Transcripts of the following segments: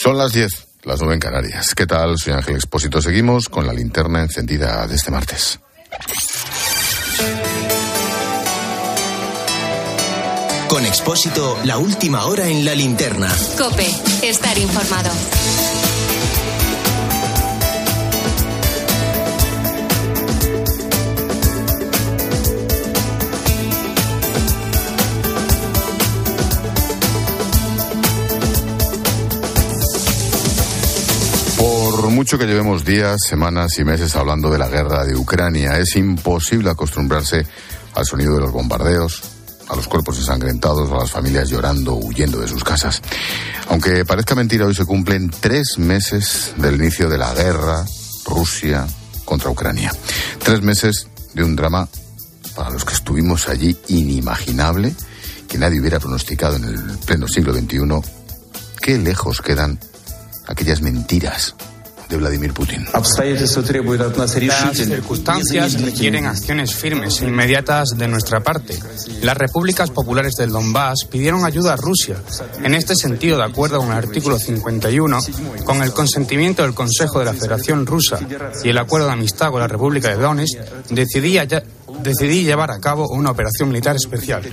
Son las 10, las 9 en Canarias. ¿Qué tal? Soy Ángel Expósito. Seguimos con la linterna encendida de este martes. Con Expósito, la última hora en la linterna. COPE, estar informado. Por mucho que llevemos días, semanas y meses hablando de la guerra de Ucrania, es imposible acostumbrarse al sonido de los bombardeos, a los cuerpos ensangrentados, a las familias llorando, huyendo de sus casas. Aunque parezca mentira, hoy se cumplen 3 meses del inicio de la guerra Rusia contra Ucrania. 3 meses de un drama para los que estuvimos allí inimaginable, que nadie hubiera pronosticado en el pleno siglo XXI. Qué lejos quedan aquellas mentiras de Vladimir Putin. Las circunstancias requieren acciones firmes e inmediatas de nuestra parte. Las repúblicas populares del Donbass pidieron ayuda a Rusia. En este sentido, de acuerdo con el artículo 51, con el consentimiento del Consejo de la Federación Rusa y el acuerdo de amistad con la República de Donetsk, decidí llevar a cabo una operación militar especial.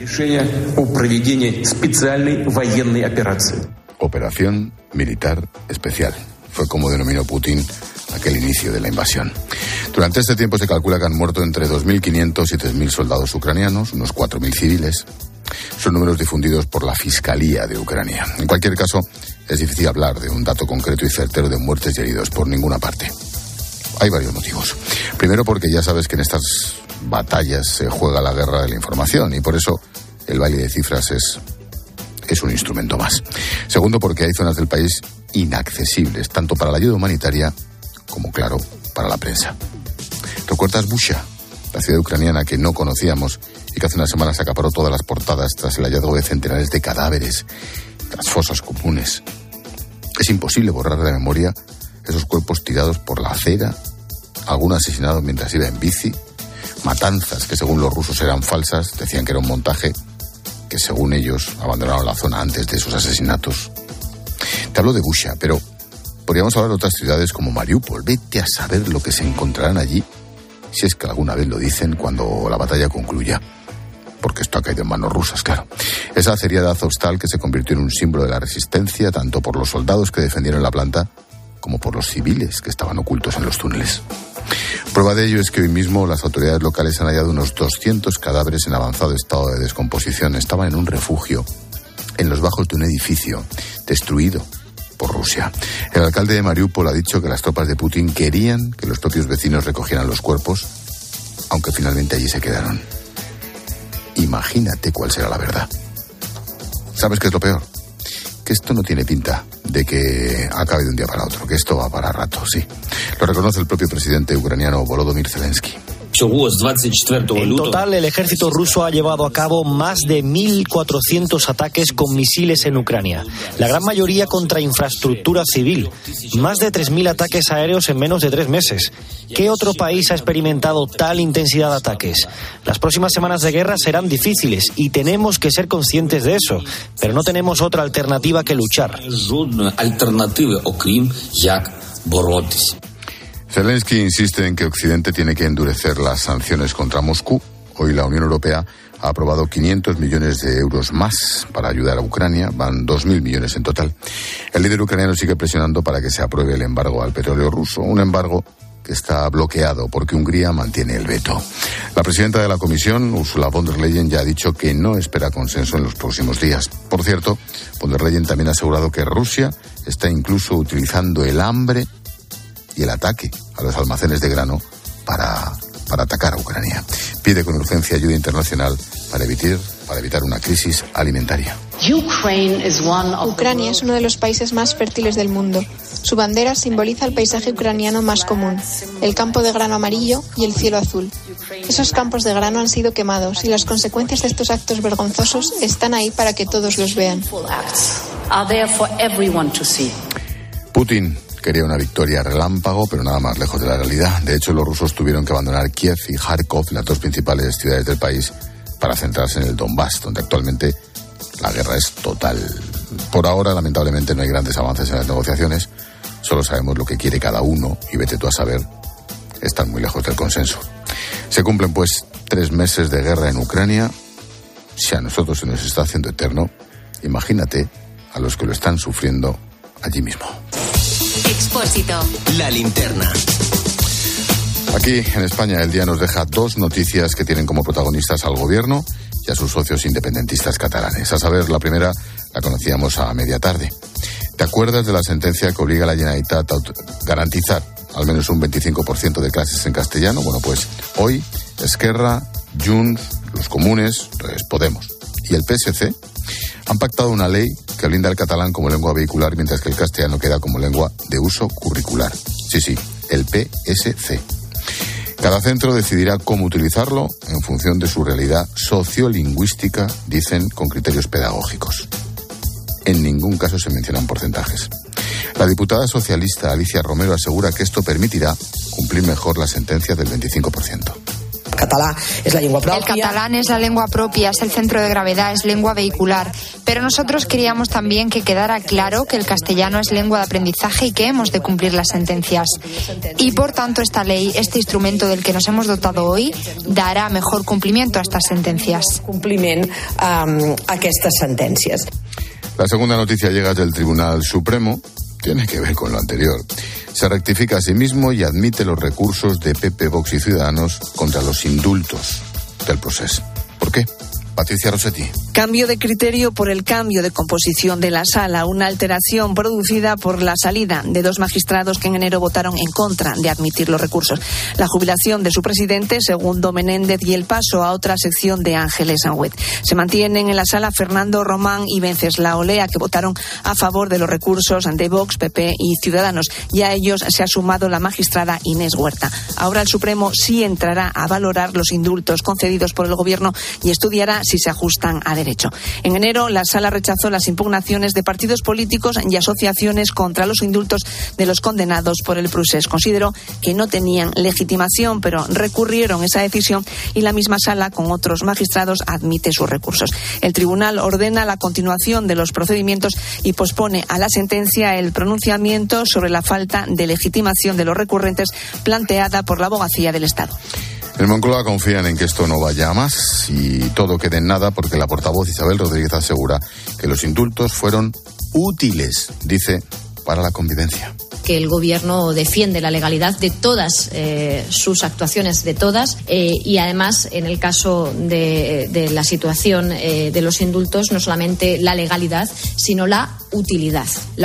Operación militar especial. Fue como denominó Putin aquel inicio de la invasión. Durante este tiempo se calcula que han muerto entre 2.500 y 3.000 soldados ucranianos, unos 4.000 civiles. Son números difundidos por la Fiscalía de Ucrania. En cualquier caso, es difícil hablar de un dato concreto y certero de muertes y heridos por ninguna parte. Hay varios motivos. Primero, porque ya sabes que en estas batallas se juega la guerra de la información y por eso el baile de cifras es un instrumento más. Segundo, porque hay zonas del país inaccesibles, tanto para la ayuda humanitaria como, claro, para la prensa. ¿Recuerdas Busha, la ciudad ucraniana que no conocíamos y que hace unas semanas acaparó todas las portadas tras el hallazgo de centenares de cadáveres, las fosas comunes? Es imposible borrar de la memoria esos cuerpos tirados por la acera, algún asesinado mientras iba en bici, matanzas que según los rusos eran falsas, decían que era un montaje, que según ellos abandonaron la zona antes de esos asesinatos. Te hablo de Busha, pero podríamos hablar de otras ciudades como Mariupol. Vete a saber lo que se encontrarán allí, si es que alguna vez lo dicen, cuando la batalla concluya. Porque esto ha caído en manos rusas, claro. Esa acería de Azovstal que se convirtió en un símbolo de la resistencia, tanto por los soldados que defendieron la planta, como por los civiles que estaban ocultos en los túneles. Prueba de ello es que hoy mismo las autoridades locales han hallado unos 200 cadáveres en avanzado estado de descomposición. Estaban en un refugio, en los bajos de un edificio, destruido por Rusia. El alcalde de Mariupol ha dicho que las tropas de Putin querían que los propios vecinos recogieran los cuerpos, aunque finalmente allí se quedaron. Imagínate cuál será la verdad. ¿Sabes qué es lo peor? Que esto no tiene pinta de que acabe de un día para otro, que esto va para rato, sí. Lo reconoce el propio presidente ucraniano Volodymyr Zelensky. En total, el ejército ruso ha llevado a cabo más de 1.400 ataques con misiles en Ucrania, la gran mayoría contra infraestructura civil. Más de 3.000 ataques aéreos en menos de 3 meses. ¿Qué otro país ha experimentado tal intensidad de ataques? Las próximas semanas de guerra serán difíciles y tenemos que ser conscientes de eso, pero no tenemos otra alternativa que luchar. Zelensky insiste en que Occidente tiene que endurecer las sanciones contra Moscú. Hoy la Unión Europea ha aprobado 500 millones de euros más para ayudar a Ucrania. Van 2.000 millones en total. El líder ucraniano sigue presionando para que se apruebe el embargo al petróleo ruso. Un embargo que está bloqueado porque Hungría mantiene el veto. La presidenta de la Comisión, Ursula von der Leyen, ya ha dicho que no espera consenso en los próximos días. Por cierto, von der Leyen también ha asegurado que Rusia está incluso utilizando el hambre y el ataque a los almacenes de grano para atacar a Ucrania. Pide con urgencia ayuda internacional para evitar una crisis alimentaria. Ucrania es uno de los países más fértiles del mundo. Su bandera simboliza el paisaje ucraniano más común, el campo de grano amarillo y el cielo azul. Esos campos de grano han sido quemados y las consecuencias de estos actos vergonzosos están ahí para que todos los vean. Putin quería una victoria relámpago, pero nada más lejos de la realidad. De hecho, los rusos tuvieron que abandonar Kiev y Kharkov, las dos principales ciudades del país, para centrarse en el Donbass, donde actualmente la guerra es total. Por ahora, lamentablemente, no hay grandes avances en las negociaciones. Solo sabemos lo que quiere cada uno y vete tú a saber, están muy lejos del consenso. Se cumplen, pues, 3 meses de guerra en Ucrania. Si a nosotros se nos está haciendo eterno, imagínate a los que lo están sufriendo allí mismo. Expósito. La linterna. Aquí, en España, el día nos deja 2 noticias que tienen como protagonistas al gobierno y a sus socios independentistas catalanes. A saber, la primera la conocíamos a media tarde. ¿Te acuerdas de la sentencia que obliga a la Generalitat a garantizar al menos un 25% de clases en castellano? Bueno, pues hoy Esquerra, Junts, los comunes, Podemos y el PSC han pactado una ley que blinda el catalán como lengua vehicular, mientras que el castellano queda como lengua de uso curricular. Sí, el PSC. Cada centro decidirá cómo utilizarlo en función de su realidad sociolingüística, dicen, con criterios pedagógicos. En ningún caso se mencionan porcentajes. La diputada socialista Alicia Romero asegura que esto permitirá cumplir mejor la sentencia del 25%. Catalán es la lengua propia. El catalán es la lengua propia, es el centro de gravedad, es lengua vehicular. Pero nosotros queríamos también que quedara claro que el castellano es lengua de aprendizaje y que hemos de cumplir las sentencias. Y por tanto esta ley, este instrumento del que nos hemos dotado hoy, dará mejor cumplimiento a estas sentencias. Cumpliment a estas sentencias. La segunda noticia llega del Tribunal Supremo. Tiene que ver con lo anterior. Se rectifica a sí mismo y admite los recursos de PP, Vox y Ciudadanos contra los indultos del proceso. ¿Por qué? Patricia Rossetti. Cambio de criterio por el cambio de composición de la sala, una alteración producida por la salida de 2 magistrados que en enero votaron en contra de admitir los recursos. La jubilación de su presidente, Segundo Menéndez, y el paso a otra sección de Ángeles Sanhuet. Se mantienen en la sala Fernando Román y Venceslao Lea, que votaron a favor de los recursos de Vox, PP y Ciudadanos. Y a ellos se ha sumado la magistrada Inés Huerta. Ahora el Supremo sí entrará a valorar los indultos concedidos por el Gobierno y estudiará si se ajustan a derecho. En enero, la Sala rechazó las impugnaciones de partidos políticos y asociaciones contra los indultos de los condenados por el procés. Consideró que no tenían legitimación, pero recurrieron esa decisión y la misma Sala, con otros magistrados, admite sus recursos. El tribunal ordena la continuación de los procedimientos y pospone a la sentencia el pronunciamiento sobre la falta de legitimación de los recurrentes planteada por la Abogacía del Estado. En Moncloa confían en que esto no vaya a más y todo quede en nada, porque la portavoz Isabel Rodríguez asegura que los indultos fueron útiles, dice, para la convivencia. Que el Gobierno defiende la legalidad de todas sus actuaciones, de todas, y además, en el caso de la situación de los indultos, no solamente la legalidad, sino la utilidad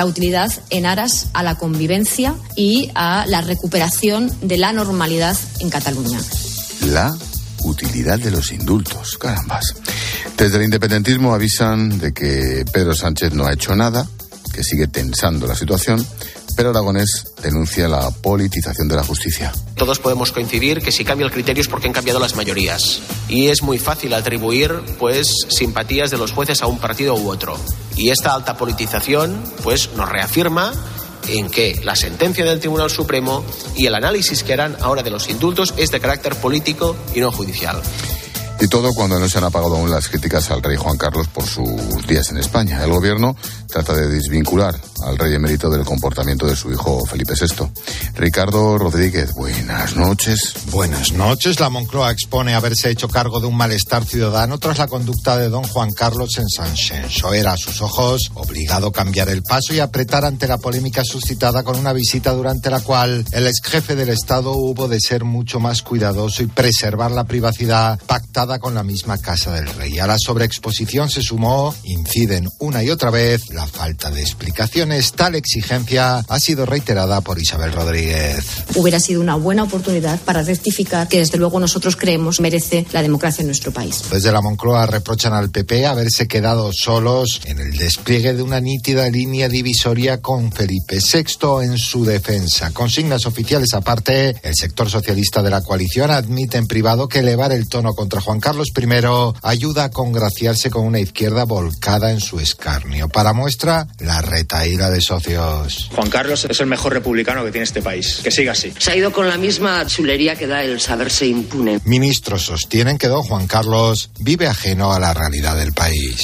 en aras a la convivencia y a la recuperación de la normalidad en Cataluña. La utilidad de los indultos, carambas. Desde el independentismo avisan de que Pedro Sánchez no ha hecho nada, que sigue tensando la situación, pero Aragonés denuncia la politización de la justicia. Todos podemos coincidir que si cambia el criterio es porque han cambiado las mayorías. Y es muy fácil atribuir, simpatías de los jueces a un partido u otro. Y esta alta politización, nos reafirma en que la sentencia del Tribunal Supremo y el análisis que harán ahora de los indultos es de carácter político y no judicial. Y todo cuando no se han apagado aún las críticas al rey Juan Carlos por sus días en España. El gobierno trata de desvincular al rey emérito del comportamiento de su hijo Felipe VI. Ricardo Rodríguez, buenas noches. Buenas noches. La Moncloa expone haberse hecho cargo de un malestar ciudadano tras la conducta de don Juan Carlos en Sanxenxo. Era a sus ojos obligado a cambiar el paso y apretar ante la polémica suscitada con una visita durante la cual el ex jefe del Estado hubo de ser mucho más cuidadoso y preservar la privacidad pactada con la misma Casa del Rey. A la sobreexposición se sumó, inciden una y otra vez, la falta de explicaciones. Tal exigencia ha sido reiterada por Isabel Rodríguez. Hubiera sido una buena oportunidad para rectificar, que desde luego nosotros creemos merece la democracia en nuestro país. Desde la Moncloa reprochan al PP haberse quedado solos en el despliegue de una nítida línea divisoria con Felipe VI en su defensa. Consignas oficiales aparte, el sector socialista de la coalición admite en privado que elevar el tono contra Juan Carlos I ayuda a congraciarse con una izquierda volcada en su escarnio. Para muestra, la retahíla de socios. Juan Carlos es el mejor republicano que tiene este país. Que siga así. Se ha ido con la misma chulería que da el saberse impune. Ministros sostienen que don Juan Carlos vive ajeno a la realidad del país.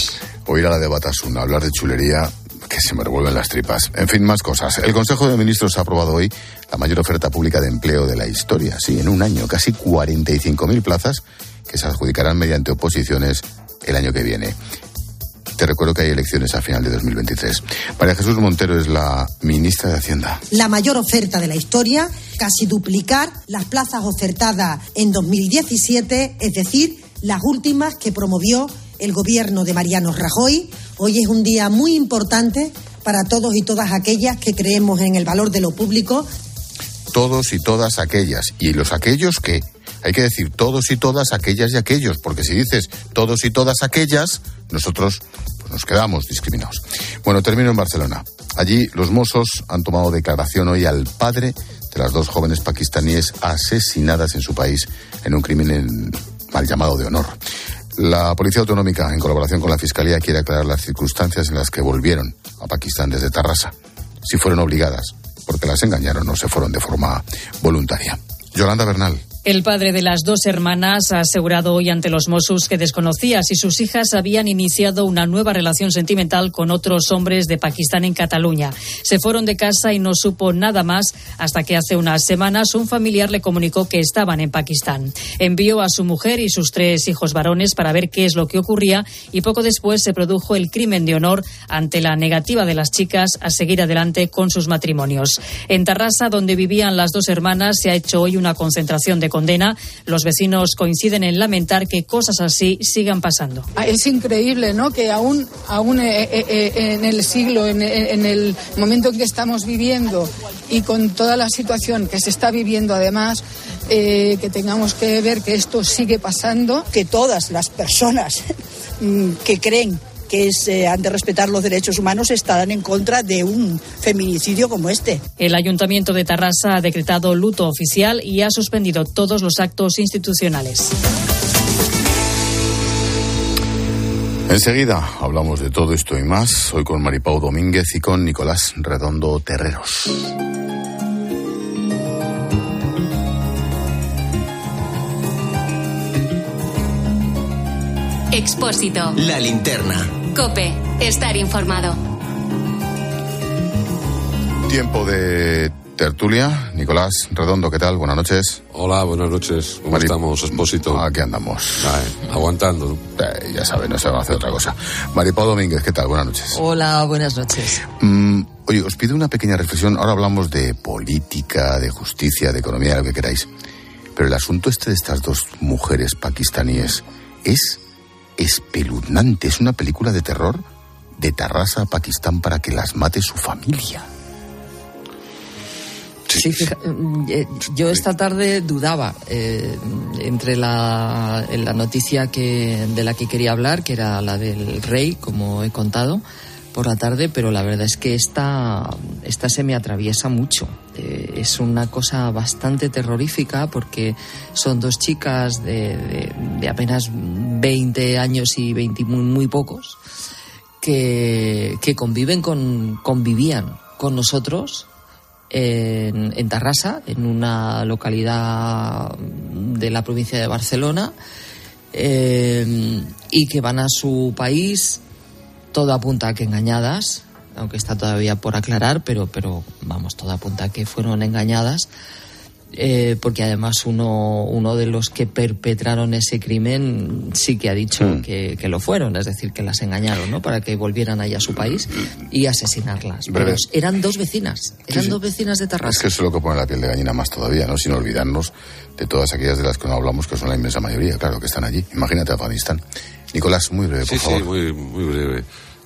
o ir a la de Batasuna, hablar de chulería, que se me revuelven las tripas. En fin, más cosas. El Consejo de Ministros ha aprobado hoy la mayor oferta pública de empleo de la historia. Sí, en un año, casi 45.000 plazas que se adjudicarán mediante oposiciones el año que viene. Te recuerdo que hay elecciones a final de 2023. María Jesús Montero es la ministra de Hacienda. La mayor oferta de la historia, casi duplicar las plazas ofertadas en 2017, es decir, las últimas que promovió el gobierno de Mariano Rajoy. Hoy es un día muy importante para todos y todas aquellas que creemos en el valor de lo público. Todos y todas aquellas. ¿Y los aquellos qué? Hay que decir todos y todas aquellas y aquellos, porque si dices todos y todas aquellas, nosotros pues nos quedamos discriminados. Bueno, termino en Barcelona. Allí los Mossos han tomado declaración hoy al padre de las 2 jóvenes pakistaníes asesinadas en su país en un crimen mal llamado de honor. La Policía Autonómica, en colaboración con la Fiscalía, quiere aclarar las circunstancias en las que volvieron a Pakistán desde Tarrasa. Si fueron obligadas, porque las engañaron o se fueron de forma voluntaria. Yolanda Bernal. El padre de las 2 hermanas ha asegurado hoy ante los Mossos que desconocía si sus hijas habían iniciado una nueva relación sentimental con otros hombres de Pakistán en Cataluña. Se fueron de casa y no supo nada más hasta que hace unas semanas un familiar le comunicó que estaban en Pakistán. Envió a su mujer y sus 3 hijos varones para ver qué es lo que ocurría y poco después se produjo el crimen de honor ante la negativa de las chicas a seguir adelante con sus matrimonios. En Tarrasa, donde vivían las 2 hermanas, se ha hecho hoy una concentración de condena. Los vecinos coinciden en lamentar que cosas así sigan pasando. Es increíble, ¿no?, que aún en el siglo, en el momento en que estamos viviendo y con toda la situación que se está viviendo además, que tengamos que ver que esto sigue pasando. Que todas las personas que creen que han de respetar los derechos humanos estarán en contra de un feminicidio como este. El Ayuntamiento de Tarrasa ha decretado luto oficial y ha suspendido todos los actos institucionales. Enseguida hablamos de todo esto y más, hoy con Maripau Domínguez y con Nicolás Redondo Terreros. Expósito. La linterna. COPE. Estar informado. Tiempo de tertulia. Nicolás Redondo, ¿qué tal? Buenas noches. Hola, buenas noches. ¿Cómo estamos, Expósito? Aquí andamos. Aguantando. Ya sabes, no se va a hacer otra cosa. Maripau Domínguez, ¿qué tal? Buenas noches. Hola, buenas noches. Oye, os pido una pequeña reflexión. Ahora hablamos de política, de justicia, de economía, lo que queráis. Pero el asunto de estas 2 mujeres pakistaníes es espeluznante. Es una película de terror de Tarrasa a Pakistán para que las mate su familia. Sí, yo esta tarde dudaba entre la noticia de la que quería hablar, que era la del rey, como he contado por la tarde, pero la verdad es que esta se me atraviesa mucho. Es una cosa bastante terrorífica porque son 2 chicas de apenas 20 años y 20 muy pocos que convivían con nosotros en Tarrasa, en una localidad de la provincia de Barcelona, y que van a su país. Todo apunta a que engañadas, aunque está todavía por aclarar, pero vamos, todo apunta a que fueron engañadas, porque además uno de los que perpetraron ese crimen sí que ha dicho que lo fueron, es decir, que las engañaron, ¿no?, para que volvieran allá a su país y asesinarlas. Pero eran 2 vecinas, eran 2 vecinas de Tarrasa. Es que eso es lo que pone la piel de gallina más todavía, ¿no?, sin olvidarnos de todas aquellas de las que no hablamos, que son la inmensa mayoría, claro, que están allí. Imagínate Afganistán. Nicolás, muy breve, por favor. Sí, muy breve.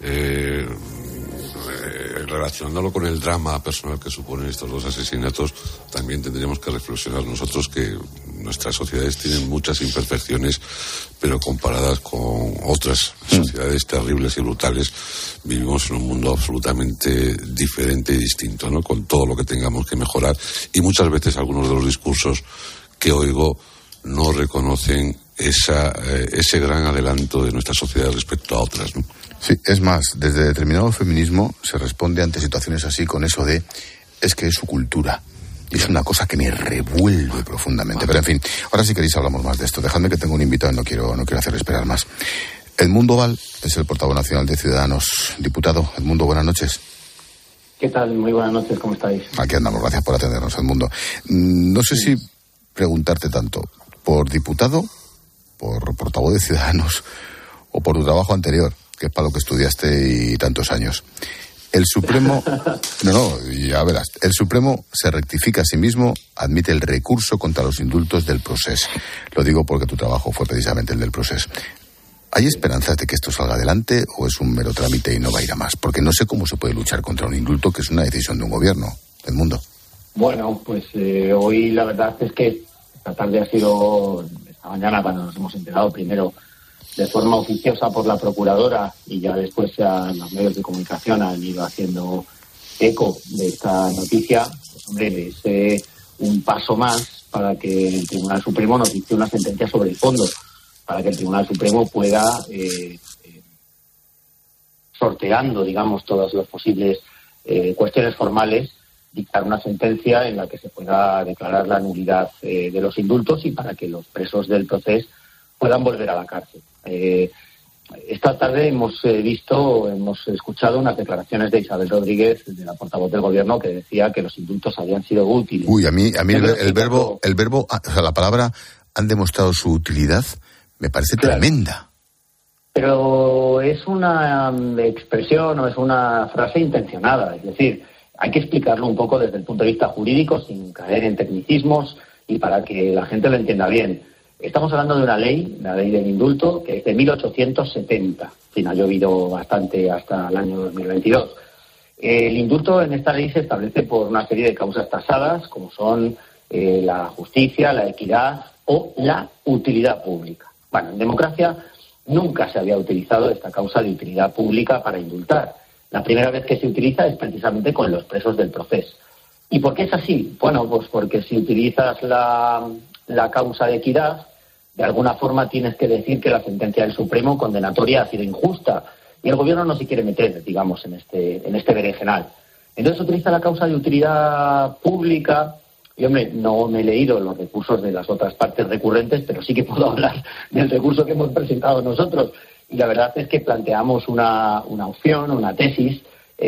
Relacionándolo con el drama personal que suponen estos 2 asesinatos, también tendríamos que reflexionar nosotros que nuestras sociedades tienen muchas imperfecciones, pero comparadas con otras sociedades terribles y brutales, vivimos en un mundo absolutamente diferente y distinto, ¿no?, con todo lo que tengamos que mejorar, y muchas veces algunos de los discursos que oigo no reconocen ese gran adelanto de nuestra sociedad respecto a otras, ¿no? Sí, es más, desde determinado feminismo se responde ante situaciones así con eso de es que es su cultura. Y es una cosa que me revuelve profundamente. Pero en fin, ahora si queréis hablamos más de esto. Dejadme que tengo un invitado y no quiero hacer esperar más. Edmundo Val es el portavoz nacional de Ciudadanos. Diputado, Edmundo, buenas noches. ¿Qué tal? Muy buenas noches, ¿cómo estáis? Aquí andamos, gracias por atendernos, Edmundo. No sé si preguntarte tanto, ¿por diputado, por portavoz de Ciudadanos o por tu trabajo anterior, que es para lo que estudiaste y tantos años? El Supremo, ya verás, el Supremo se rectifica a sí mismo, admite el recurso contra los indultos del Procés. Lo digo porque tu trabajo fue precisamente el del Procés. ¿Hay esperanzas de que esto salga adelante o es un mero trámite y no va a ir a más? Porque no sé cómo se puede luchar contra un indulto que es una decisión de un gobierno, Edmundo. Bueno, pues hoy la verdad es que esta tarde ha sido, esta mañana cuando nos hemos enterado primero de forma oficiosa por la procuradora y ya después ya los medios de comunicación han ido haciendo eco de esta noticia, pues hombre, es un paso más para que el Tribunal Supremo nos dicte una sentencia sobre el fondo, para que el Tribunal Supremo pueda, sorteando, digamos, todas las posibles cuestiones formales, dictar una sentencia en la que se pueda declarar la nulidad de los indultos y para que los presos del Procés puedan volver a la cárcel. Esta tarde hemos escuchado unas declaraciones de Isabel Rodríguez, de la portavoz del Gobierno, que decía que los indultos habían sido útiles. Uy, a mí el verbo, o sea, la palabra han demostrado su utilidad, me parece tremenda. Pero es una expresión o es una frase intencionada, es decir, hay que explicarlo un poco desde el punto de vista jurídico sin caer en tecnicismos y para que la gente lo entienda bien. Estamos hablando de una ley, la ley del indulto, que es de 1870. En fin, ha llovido bastante hasta el año 2022. El indulto en esta ley se establece por una serie de causas tasadas, como son la justicia, la equidad o la utilidad pública. Bueno, en democracia nunca se había utilizado esta causa de utilidad pública para indultar. La primera vez que se utiliza es precisamente con los presos del Procés. ¿Y por qué es así? Bueno, pues porque si utilizas la causa de equidad, de alguna forma tienes que decir que la sentencia del Supremo condenatoria ha sido injusta y el Gobierno no se quiere meter, digamos, en este berenjenal. Entonces utiliza la causa de utilidad pública y, hombre, no me he leído los recursos de las otras partes recurrentes, pero sí que puedo hablar del recurso que hemos presentado nosotros. Y la verdad es que planteamos una opción, una tesis,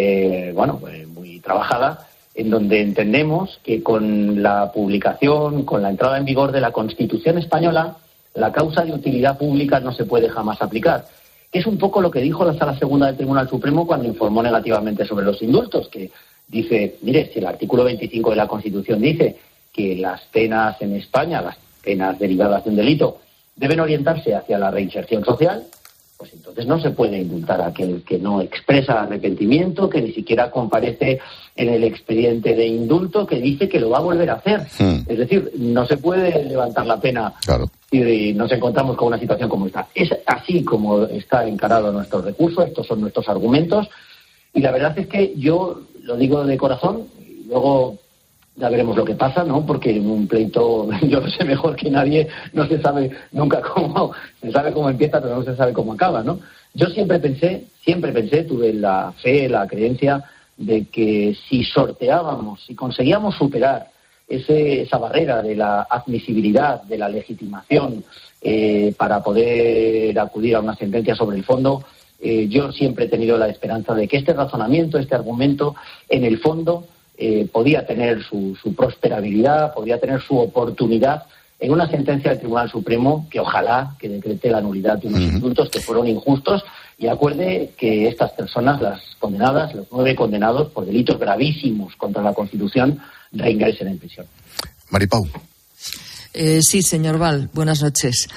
muy trabajada, en donde entendemos que con la publicación, con la entrada en vigor de la Constitución española, la causa de utilidad pública no se puede jamás aplicar. Es un poco lo que dijo la Sala Segunda del Tribunal Supremo cuando informó negativamente sobre los indultos, que dice, mire, si el artículo 25 de la Constitución dice que las penas en España, las penas derivadas de un delito, deben orientarse hacia la reinserción social, pues entonces no se puede indultar a aquel que no expresa arrepentimiento, que ni siquiera comparece en el expediente de indulto, que dice que lo va a volver a hacer. Es decir, no se puede levantar la pena y nos encontramos con una situación como esta. Es así como está encarado nuestro recurso, estos son nuestros argumentos, y la verdad es que yo lo digo de corazón, y luego ya veremos lo que pasa, ¿no? Porque en un pleito, yo lo sé mejor que nadie, no se sabe nunca cómo, se sabe cómo empieza, pero no se sabe cómo acaba, ¿no? Yo siempre pensé, tuve la fe, la creencia de que si sorteábamos, si conseguíamos superar esa barrera de la admisibilidad, de la legitimación, para poder acudir a una sentencia sobre el fondo, yo siempre he tenido la esperanza de que este razonamiento, este argumento, en el fondo, podía tener su prosperabilidad, podía tener su oportunidad en una sentencia del Tribunal Supremo que ojalá que decrete la nulidad de unos indultos que fueron injustos y acuerde que estas personas, las condenadas, los 9 condenados por delitos gravísimos contra la Constitución, reingresen en prisión. Maripau. Sí, señor Val, buenas noches.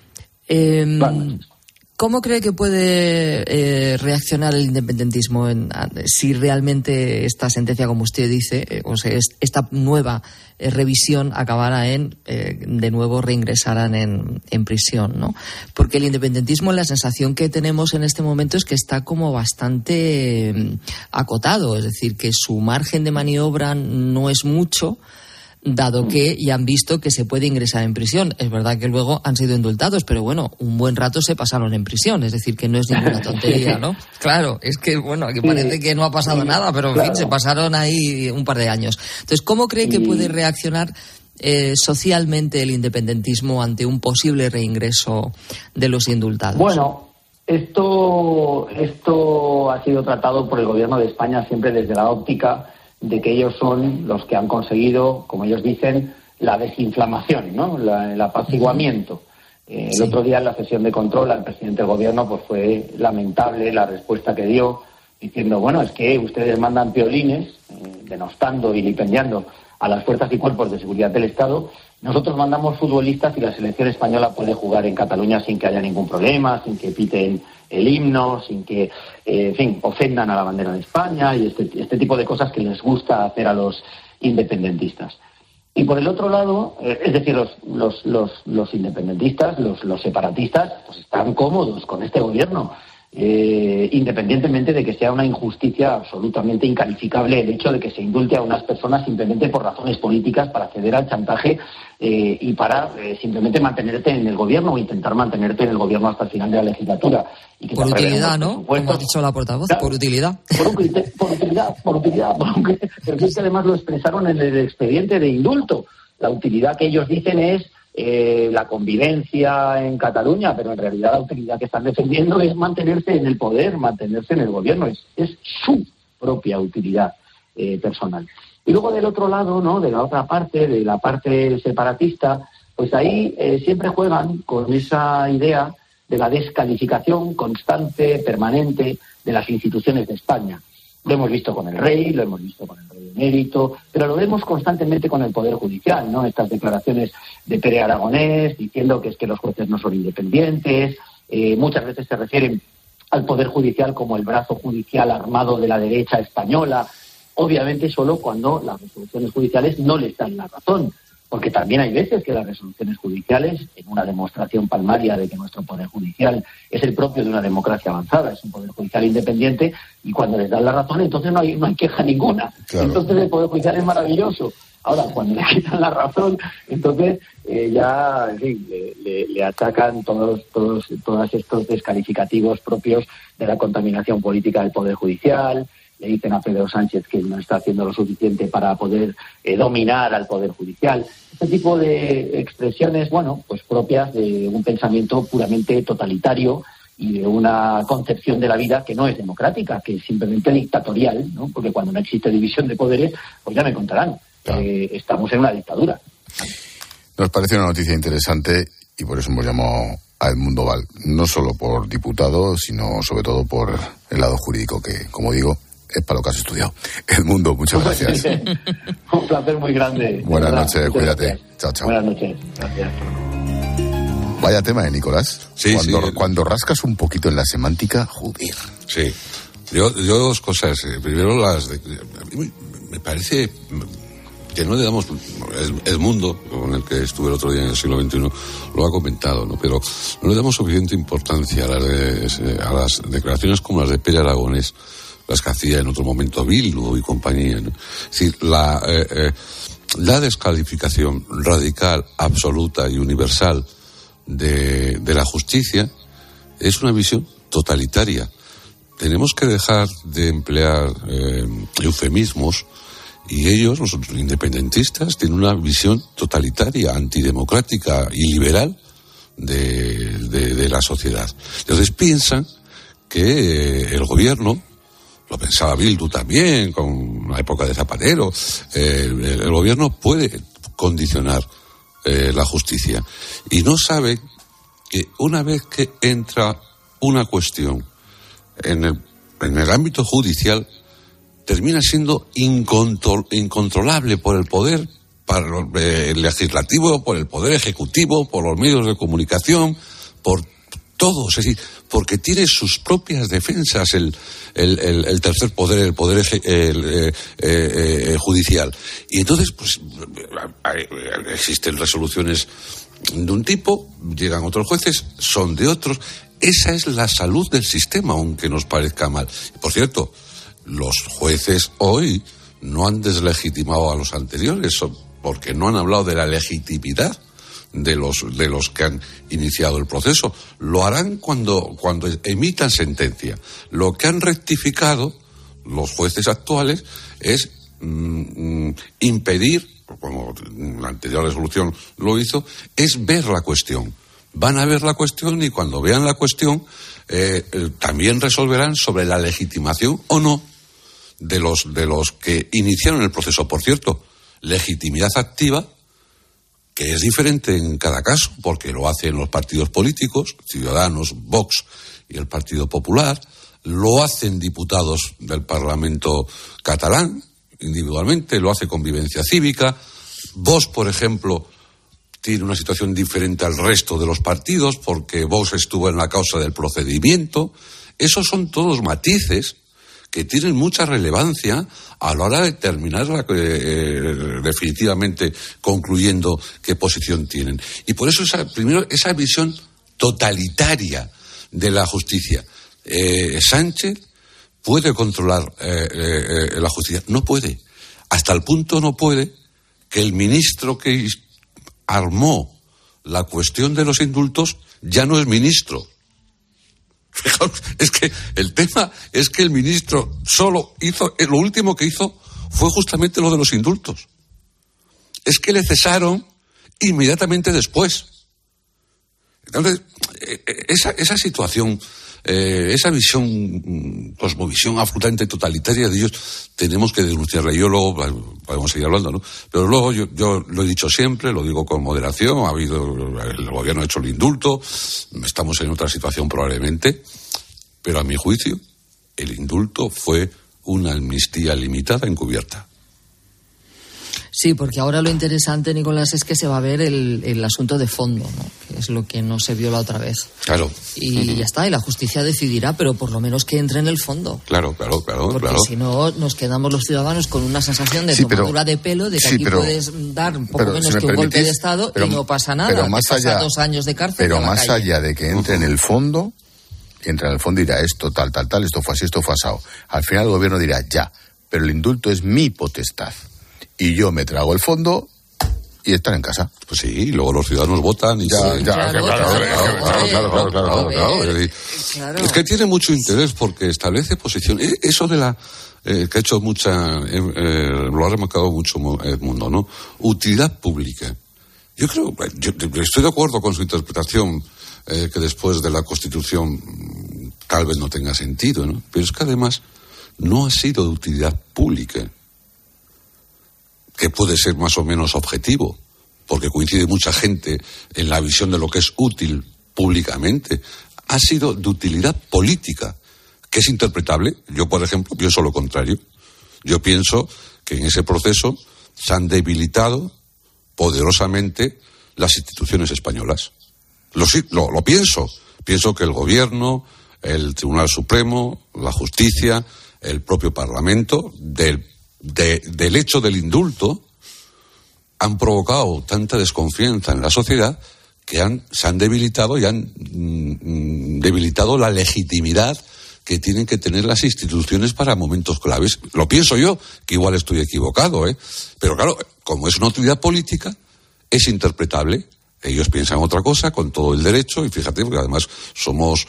¿Cómo cree que puede reaccionar el independentismo si realmente esta sentencia, como usted dice, esta nueva revisión acabara de nuevo reingresaran en prisión, ¿no? Porque el independentismo, la sensación que tenemos en este momento es que está como bastante acotado, es decir, que su margen de maniobra no es mucho, dado que ya han visto que se puede ingresar en prisión. Es verdad que luego han sido indultados, pero bueno, un buen rato se pasaron en prisión, es decir, que no es ninguna tontería, ¿no? Claro, es que, bueno, que parece que no ha pasado nada, pero en fin, se pasaron ahí un par de años. Entonces, ¿cómo cree que puede reaccionar socialmente el independentismo ante un posible reingreso de los indultados? Bueno, Esto ha sido tratado por el gobierno de España siempre desde la óptica de que ellos son los que han conseguido, como ellos dicen, la desinflamación, ¿no? El apaciguamiento. El otro día en la sesión de control al presidente del gobierno pues fue lamentable la respuesta que dio, diciendo, bueno, es que ustedes mandan piolines, denostando y vilipendiando a las fuerzas y cuerpos de seguridad del Estado. Nosotros mandamos futbolistas y la selección española puede jugar en Cataluña sin que haya ningún problema, sin que piten el himno, sin que, ofendan a la bandera de España y este tipo de cosas que les gusta hacer a los independentistas. Y por el otro lado, es decir, los independentistas, los separatistas, pues están cómodos con este gobierno, independientemente de que sea una injusticia absolutamente incalificable el hecho de que se indulte a unas personas simplemente por razones políticas para ceder al chantaje y para simplemente mantenerte en el gobierno o intentar mantenerte en el gobierno hasta el final de la legislatura. Y que por utilidad, ¿no? Como ha dicho la portavoz, claro, por utilidad. Por utilidad. Pero es que además lo expresaron en el expediente de indulto. La utilidad que ellos dicen es la convivencia en Cataluña, pero en realidad la utilidad que están defendiendo es mantenerse en el poder, mantenerse en el gobierno. Es su propia utilidad personal. Y luego del otro lado, ¿no? De la otra parte, de la parte separatista, pues ahí siempre juegan con esa idea de la descalificación constante, permanente de las instituciones de España. Lo hemos visto con el rey, lo hemos visto con el rey emérito, pero lo vemos constantemente con el Poder Judicial, ¿no? Estas declaraciones de Pere Aragonés diciendo que es que los jueces no son independientes, muchas veces se refieren al Poder Judicial como el brazo judicial armado de la derecha española, obviamente solo cuando las resoluciones judiciales no les dan la razón. Porque también hay veces que las resoluciones judiciales, en una demostración palmaria de que nuestro Poder Judicial es el propio de una democracia avanzada, es un Poder Judicial independiente, y cuando les dan la razón, entonces no hay queja ninguna. Claro. Entonces el Poder Judicial es maravilloso. Ahora, cuando le quitan la razón, entonces ya, en fin, le atacan todos estos descalificativos propios de la contaminación política del Poder Judicial. Le dicen a Pedro Sánchez que no está haciendo lo suficiente para poder dominar al Poder Judicial. Este tipo de expresiones, bueno, pues propias de un pensamiento puramente totalitario y de una concepción de la vida que no es democrática, que es simplemente dictatorial, ¿no? Porque cuando no existe división de poderes, pues ya me contarán. Claro. Estamos en una dictadura. Nos parece una noticia interesante y por eso hemos llamado a Edmundo Val, no solo por diputado, sino sobre todo por el lado jurídico que, como digo, es para lo que has estudiado. Edmundo, muchas gracias. Un placer muy grande. Buenas noches, cuídate. Chao, chao. Buenas noches, gracias. Vaya tema, Nicolás. Sí, cuando rascas un poquito en la semántica, joder. Sí. Yo dos cosas. Primero a mí me parece que no le damos... Edmundo, con el que estuve el otro día en el siglo XXI, lo ha comentado, ¿no? Pero no le damos suficiente importancia a las declaraciones como las de Pere Aragonés, las que hacía en otro momento Bildu y compañía, ¿no? Es decir, la descalificación radical, absoluta y universal de la justicia es una visión totalitaria. Tenemos que dejar de emplear eufemismos, y ellos, los independentistas, tienen una visión totalitaria, antidemocrática y liberal de la sociedad. Entonces piensan que el gobierno, lo pensaba Bildu también, con la época de Zapatero, el gobierno puede condicionar la justicia. Y no sabe que una vez que entra una cuestión en el ámbito judicial, termina siendo incontrolable por el poder el legislativo, por el poder ejecutivo, por los medios de comunicación, por todos, es decir, porque tiene sus propias defensas el tercer poder, el poder judicial. Y entonces, pues, existen resoluciones de un tipo, llegan otros jueces, son de otros. Esa es la salud del sistema, aunque nos parezca mal. Por cierto, los jueces hoy no han deslegitimado a los anteriores, porque no han hablado de la legitimidad de los que han iniciado el proceso. Lo harán cuando emitan sentencia. Lo que han rectificado los jueces actuales es impedir, como la anterior resolución lo hizo, es ver la cuestión. van a ver la cuestión y cuando vean la cuestión también resolverán sobre la legitimación o no de los que iniciaron el proceso. Por cierto, legitimidad activa, que es diferente en cada caso, porque lo hacen los partidos políticos, Ciudadanos, Vox y el Partido Popular, lo hacen diputados del Parlamento catalán, individualmente, lo hace Convivencia Cívica. Vox, por ejemplo, tiene una situación diferente al resto de los partidos, porque Vox estuvo en la causa del procedimiento. Esos son todos matices que tienen mucha relevancia a la hora de terminar definitivamente concluyendo qué posición tienen. Y por eso primero esa visión totalitaria de la justicia. Sánchez puede controlar la justicia. No puede. Hasta el punto no puede que el ministro que armó la cuestión de los indultos ya no es ministro. Fijaos, es que el tema es que el ministro solo hizo, lo último que hizo fue justamente lo de los indultos. Es que le cesaron inmediatamente después. Entonces, esa situación, esa visión, cosmovisión absolutamente totalitaria de ellos, tenemos que denunciarla. Yo luego, podemos seguir hablando, ¿no? Pero luego yo lo he dicho siempre, lo digo con moderación, el gobierno ha hecho el indulto, estamos en otra situación probablemente, pero a mi juicio, el indulto fue una amnistía limitada encubierta. Sí, porque ahora lo interesante, Nicolás, es que se va a ver el asunto de fondo, ¿no? Que es lo que no se vio la otra vez. Claro. Y ya está, y la justicia decidirá, pero por lo menos que entre en el fondo. Claro. Porque si no, nos quedamos los ciudadanos con una sensación de tomadura de pelo, de que aquí puedes dar un poco menos que un golpe de Estado y no pasa nada. Pero más allá, 2 años de cárcel. Pero más allá de que entre en el fondo, entra en el fondo y dirá esto, tal, esto fue así, esto fue asado. Al final el gobierno dirá ya, pero el indulto es mi potestad. Y yo me trago el fondo y están en casa. Pues sí, y luego los ciudadanos votan y claro. Es que tiene mucho interés porque establece posición. Eso de la que ha hecho mucha, lo ha remarcado mucho Edmundo, ¿no? Utilidad pública. Yo estoy de acuerdo con su interpretación, que después de la Constitución tal vez no tenga sentido, ¿no? Pero es que además no ha sido de utilidad pública, que puede ser más o menos objetivo, porque coincide mucha gente en la visión de lo que es útil públicamente. Ha sido de utilidad política, que es interpretable. Yo, por ejemplo, pienso lo contrario. Yo pienso que en ese proceso se han debilitado poderosamente las instituciones españolas. Lo pienso. Pienso que el Gobierno, el Tribunal Supremo, la Justicia, el propio Parlamento, del hecho del indulto, han provocado tanta desconfianza en la sociedad que se han debilitado y han debilitado la legitimidad que tienen que tener las instituciones para momentos claves. Lo pienso yo, que igual estoy equivocado, pero claro, como es una utilidad política, es interpretable. Ellos piensan otra cosa con todo el derecho, y fíjate, porque además somos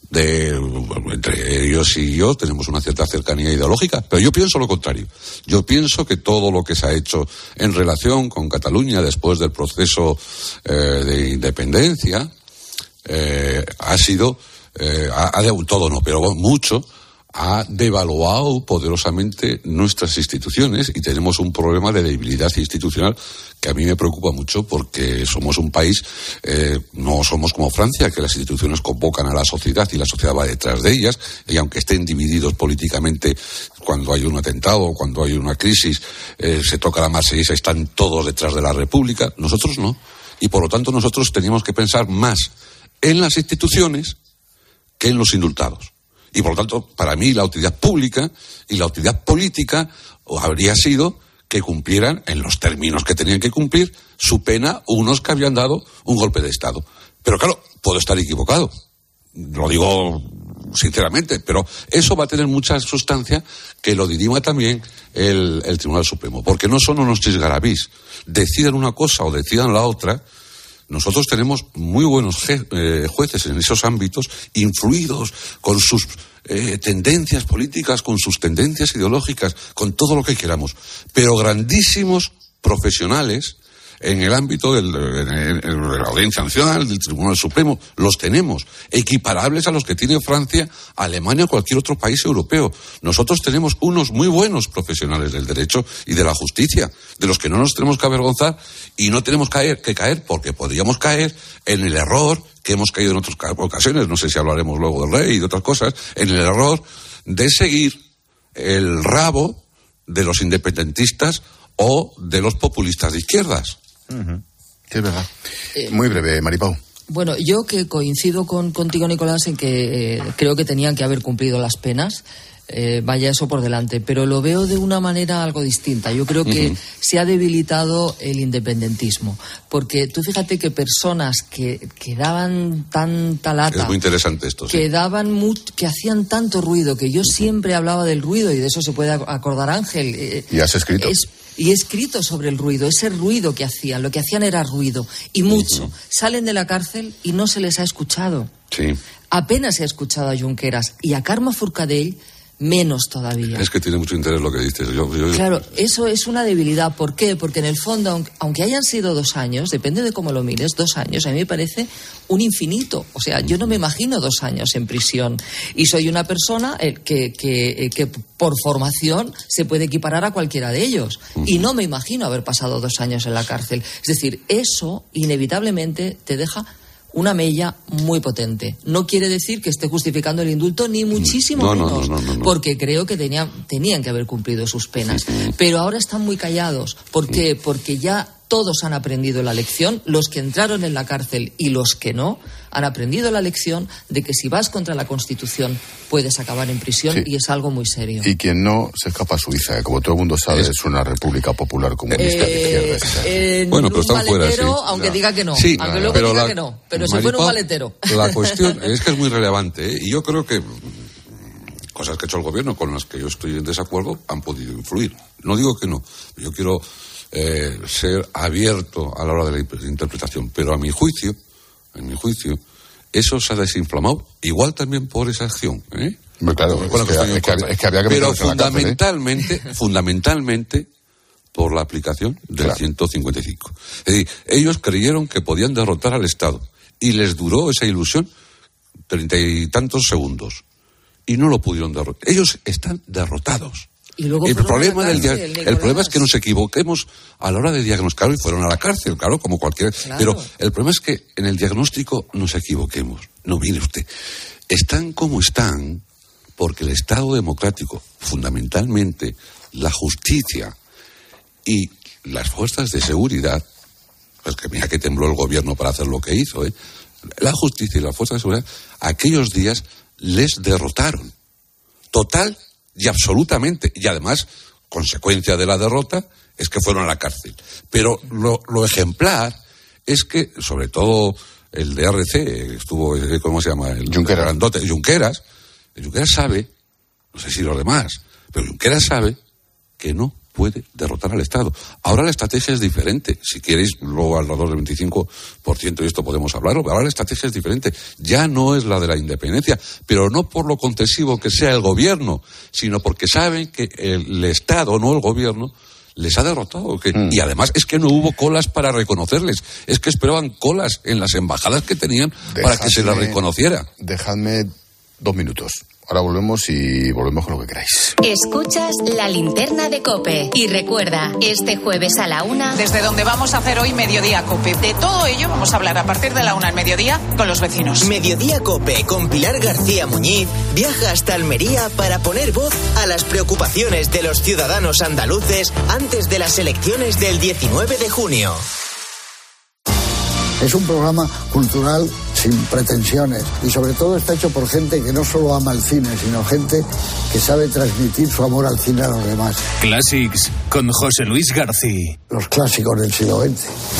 entre ellos y yo tenemos una cierta cercanía ideológica, pero yo pienso lo contrario. Yo pienso que todo lo que se ha hecho en relación con Cataluña después del proceso de independencia ha sido, todo no, pero mucho, ha devaluado poderosamente nuestras instituciones y tenemos un problema de debilidad institucional que a mí me preocupa mucho porque somos un país, no somos como Francia, que las instituciones convocan a la sociedad y la sociedad va detrás de ellas, y aunque estén divididos políticamente, cuando hay un atentado o cuando hay una crisis, se toca la Marsellesa y están todos detrás de la República. Nosotros no. Y por lo tanto nosotros teníamos que pensar más en las instituciones que en los indultados. Y por lo tanto, para mí, la utilidad pública y la utilidad política habría sido que cumplieran, en los términos que tenían que cumplir, su pena unos que habían dado un golpe de Estado. Pero claro, puedo estar equivocado. Lo digo sinceramente, pero eso va a tener mucha sustancia que lo dirima también el Tribunal Supremo. Porque no son unos chisgarabís. Decidan una cosa o decidan la otra. Nosotros tenemos muy buenos jueces en esos ámbitos, influidos con sus tendencias políticas, con sus tendencias ideológicas, con todo lo que queramos, pero grandísimos profesionales en el ámbito de la Audiencia Nacional, del Tribunal Supremo, los tenemos, equiparables a los que tiene Francia, Alemania o cualquier otro país europeo. Nosotros tenemos unos muy buenos profesionales del derecho y de la justicia, de los que no nos tenemos que avergonzar y no tenemos que caer, porque podríamos caer en el error que hemos caído en otras ocasiones, no sé si hablaremos luego del rey y de otras cosas, en el error de seguir el rabo de los independentistas o de los populistas de izquierdas. Uh-huh. Sí, es verdad. Muy breve, Maripau. Bueno, yo que coincido contigo, Nicolás, en que creo que tenían que haber cumplido las penas. Vaya eso por delante, pero lo veo de una manera algo distinta. Yo creo que se ha debilitado el independentismo, porque tú fíjate que personas que daban tanta lata, es muy interesante esto, que que hacían tanto ruido, que yo siempre hablaba del ruido, y de eso se puede acordar Ángel. ¿Y has escrito? Y he escrito sobre el ruido, ese ruido que hacían, lo que hacían era ruido, y mucho. Salen de la cárcel y no se les ha escuchado. Sí. Apenas se ha escuchado a Junqueras, y a Carme Forcadell menos todavía. Es que tiene mucho interés lo que dices. Claro, eso es una debilidad. ¿Por qué? Porque en el fondo, aunque hayan sido 2 años, depende de cómo lo mires, 2 años, a mí me parece un infinito. O sea, yo no me imagino 2 años en prisión. Y soy una persona que por formación se puede equiparar a cualquiera de ellos. Y no me imagino haber pasado 2 años en la cárcel. Es decir, eso inevitablemente te deja una mella muy potente. No quiere decir que esté justificando el indulto, ni muchísimo menos, porque creo que tenían que haber cumplido sus penas. Pero ahora están muy callados. ¿Por qué? Porque ya todos han aprendido la lección, los que entraron en la cárcel y los que no, han aprendido la lección de que si vas contra la Constitución puedes acabar en prisión, y es algo muy serio. Y quien no se escapa a Suiza, como todo el mundo sabe, es una república popular comunista de izquierda. Bueno, pero están fuera, sí. Aunque diga que no, sí, aunque luego diga que no, pero se fue en un maletero. La cuestión es que es muy relevante, y yo creo que cosas que ha hecho el gobierno con las que yo estoy en desacuerdo han podido influir. No digo que no, yo quiero ser abierto a la hora de la interpretación, pero en mi juicio, eso se ha desinflamado, igual también por esa acción, Claro, es que había que pero fundamentalmente por la aplicación del 155. Es decir, ellos creyeron que podían derrotar al Estado y les duró esa ilusión 30 y tantos segundos y no lo pudieron derrotar. Ellos están derrotados. Y luego el problema es que nos equivoquemos a la hora de diagnosticar, y fueron a la cárcel, claro, como cualquier. Claro. Pero el problema es que en el diagnóstico nos equivoquemos. No, mire usted, están como están porque el Estado democrático, fundamentalmente la justicia y las fuerzas de seguridad, pues que mira que tembló el gobierno para hacer lo que hizo, la justicia y las fuerzas de seguridad, aquellos días les derrotaron. Total y absolutamente. Y además, consecuencia de la derrota, es que fueron a la cárcel. Pero lo ejemplar es que, sobre todo el DRC, estuvo, ¿cómo se llama? El grandote, Junqueras sabe, no sé si los demás, pero Junqueras sabe que no puede derrotar al Estado. Ahora la estrategia es diferente. Si queréis, luego alrededor del 25%, y esto podemos hablarlo, ahora la estrategia es diferente. Ya no es la de la independencia, pero no por lo concesivo que sea el gobierno, sino porque saben que el Estado, no el gobierno, les ha derrotado. Y además es que no hubo colas para reconocerles. Es que esperaban colas en las embajadas que tenían para que se las reconociera. Dejadme 2 minutos. Ahora volvemos con lo que queráis. Escuchas La Linterna de COPE. Y recuerda, este jueves a la 1... Desde donde vamos a hacer hoy Mediodía COPE. De todo ello vamos a hablar a partir de la 1 al mediodía con los vecinos. Mediodía COPE con Pilar García Muñiz viaja hasta Almería para poner voz a las preocupaciones de los ciudadanos andaluces antes de las elecciones del 19 de junio. Es un programa cultural sin pretensiones y sobre todo está hecho por gente que no solo ama el cine, sino gente que sabe transmitir su amor al cine a los demás. Classics con José Luis García. Los clásicos del siglo XX.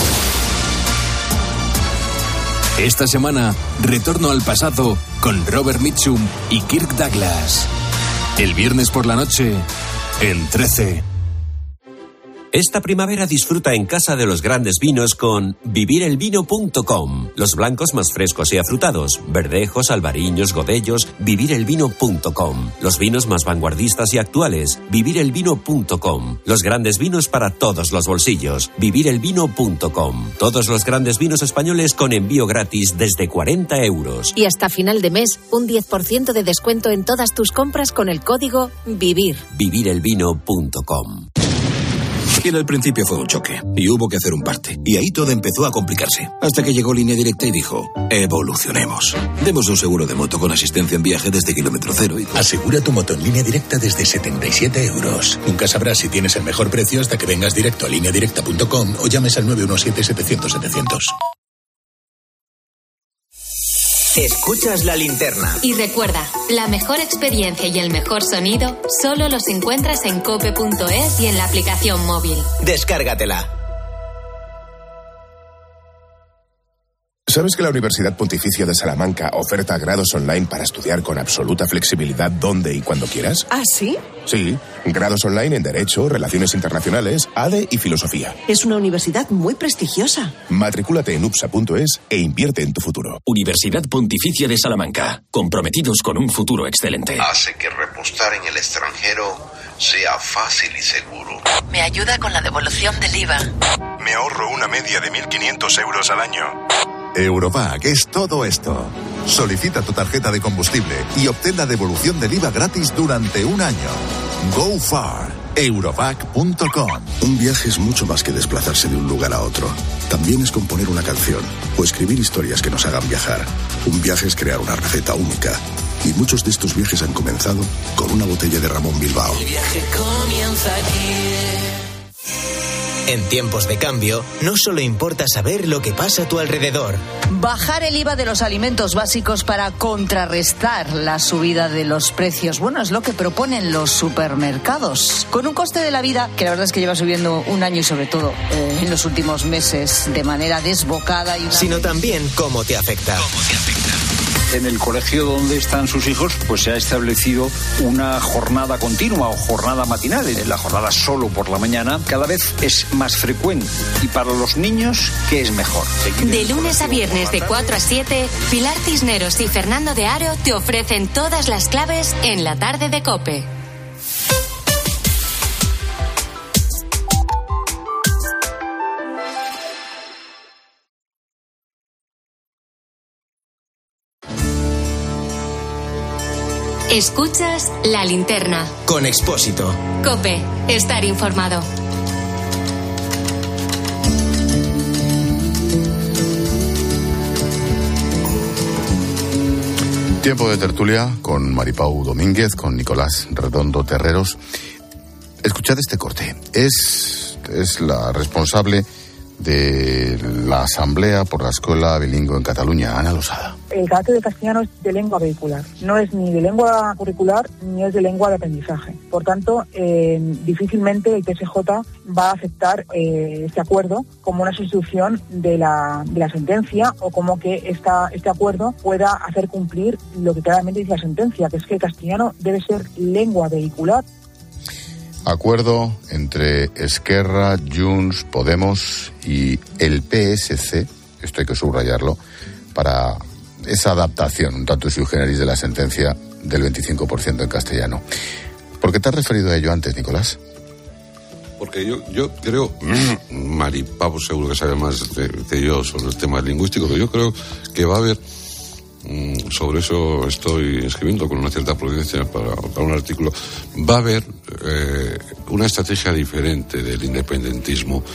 Esta semana, retorno al pasado con Robert Mitchum y Kirk Douglas. El viernes por la noche, en 13. Esta primavera disfruta en casa de los grandes vinos con vivirelvino.com. Los blancos más frescos y afrutados, verdejos, albariños, godellos, vivirelvino.com. Los vinos más vanguardistas y actuales, vivirelvino.com. Los grandes vinos para todos los bolsillos, vivirelvino.com. Todos los grandes vinos españoles con envío gratis desde 40 euros. Y hasta final de mes, un 10% de descuento en todas tus compras con el código VIVIR. vivirelvino.com. Y en el principio fue un choque, y hubo que hacer un parte. Y ahí todo empezó a complicarse. Hasta que llegó Línea Directa y dijo, evolucionemos. Demos un seguro de moto con asistencia en viaje desde kilómetro cero. Asegura tu moto en Línea Directa desde 77 euros. Nunca sabrás si tienes el mejor precio hasta que vengas directo a lineadirecta.com o llames al 917-700-700. Escuchas La Linterna. Y recuerda, la mejor experiencia y el mejor sonido solo los encuentras en cope.es y en la aplicación móvil. Descárgatela. ¿Sabes que la Universidad Pontificia de Salamanca oferta grados online para estudiar con absoluta flexibilidad donde y cuando quieras? ¿Ah, sí? Sí, grados online en Derecho, Relaciones Internacionales, ADE y Filosofía. Es una universidad muy prestigiosa. Matricúlate en upsa.es e invierte en tu futuro. Universidad Pontificia de Salamanca, comprometidos con un futuro excelente. Hace que repostar en el extranjero sea fácil y seguro. Me ayuda con la devolución del IVA. Me ahorro una media de 1.500 euros al año. Eurovac es todo esto. Solicita tu tarjeta de combustible y obtén la devolución del IVA gratis durante un año. Go far. Eurovac.com. Un viaje es mucho más que desplazarse de un lugar a otro. También es componer una canción o escribir historias que nos hagan viajar. Un viaje es crear una receta única. Y muchos de estos viajes han comenzado con una botella de Ramón Bilbao. El viaje comienza aquí. En tiempos de cambio, no solo importa saber lo que pasa a tu alrededor. Bajar el IVA de los alimentos básicos para contrarrestar la subida de los precios. Bueno, es lo que proponen los supermercados. Con un coste de la vida que la verdad es que lleva subiendo un año y sobre todo en los últimos meses de manera desbocada. Sino también cómo te afecta. En el colegio donde están sus hijos, pues se ha establecido una jornada continua o jornada matinal. La jornada solo por la mañana cada vez es más frecuente. Y para los niños, ¿qué es mejor? De lunes a viernes de 4 a 7, Pilar Cisneros y Fernando de Aro te ofrecen todas las claves en la tarde de COPE. Escuchas La Linterna. Con Expósito. COPE. Estar informado. Tiempo de tertulia con Maripau Domínguez, con Nicolás Redondo Terreros. Escuchad este corte. Es la responsable de la Asamblea por la Escuela Bilingüe en Cataluña, Ana Losada. El carácter del castellano es de lengua vehicular, no es ni de lengua curricular ni es de lengua de aprendizaje. Por tanto, difícilmente el TSJ va a aceptar este acuerdo como una sustitución de la sentencia o como que este acuerdo pueda hacer cumplir lo que claramente dice la sentencia, que es que el castellano debe ser lengua vehicular. Acuerdo entre Esquerra, Junts, Podemos y el PSC, esto hay que subrayarlo, para esa adaptación, un tanto sui generis de la sentencia del 25% en castellano. ¿Por qué te has referido a ello antes, Nicolás? Porque yo creo, Maripau seguro que sabe más que yo sobre el tema lingüístico, pero yo creo que va a haber, sobre eso estoy escribiendo con una cierta prudencia para un artículo, va a haber una estrategia diferente del independentismo.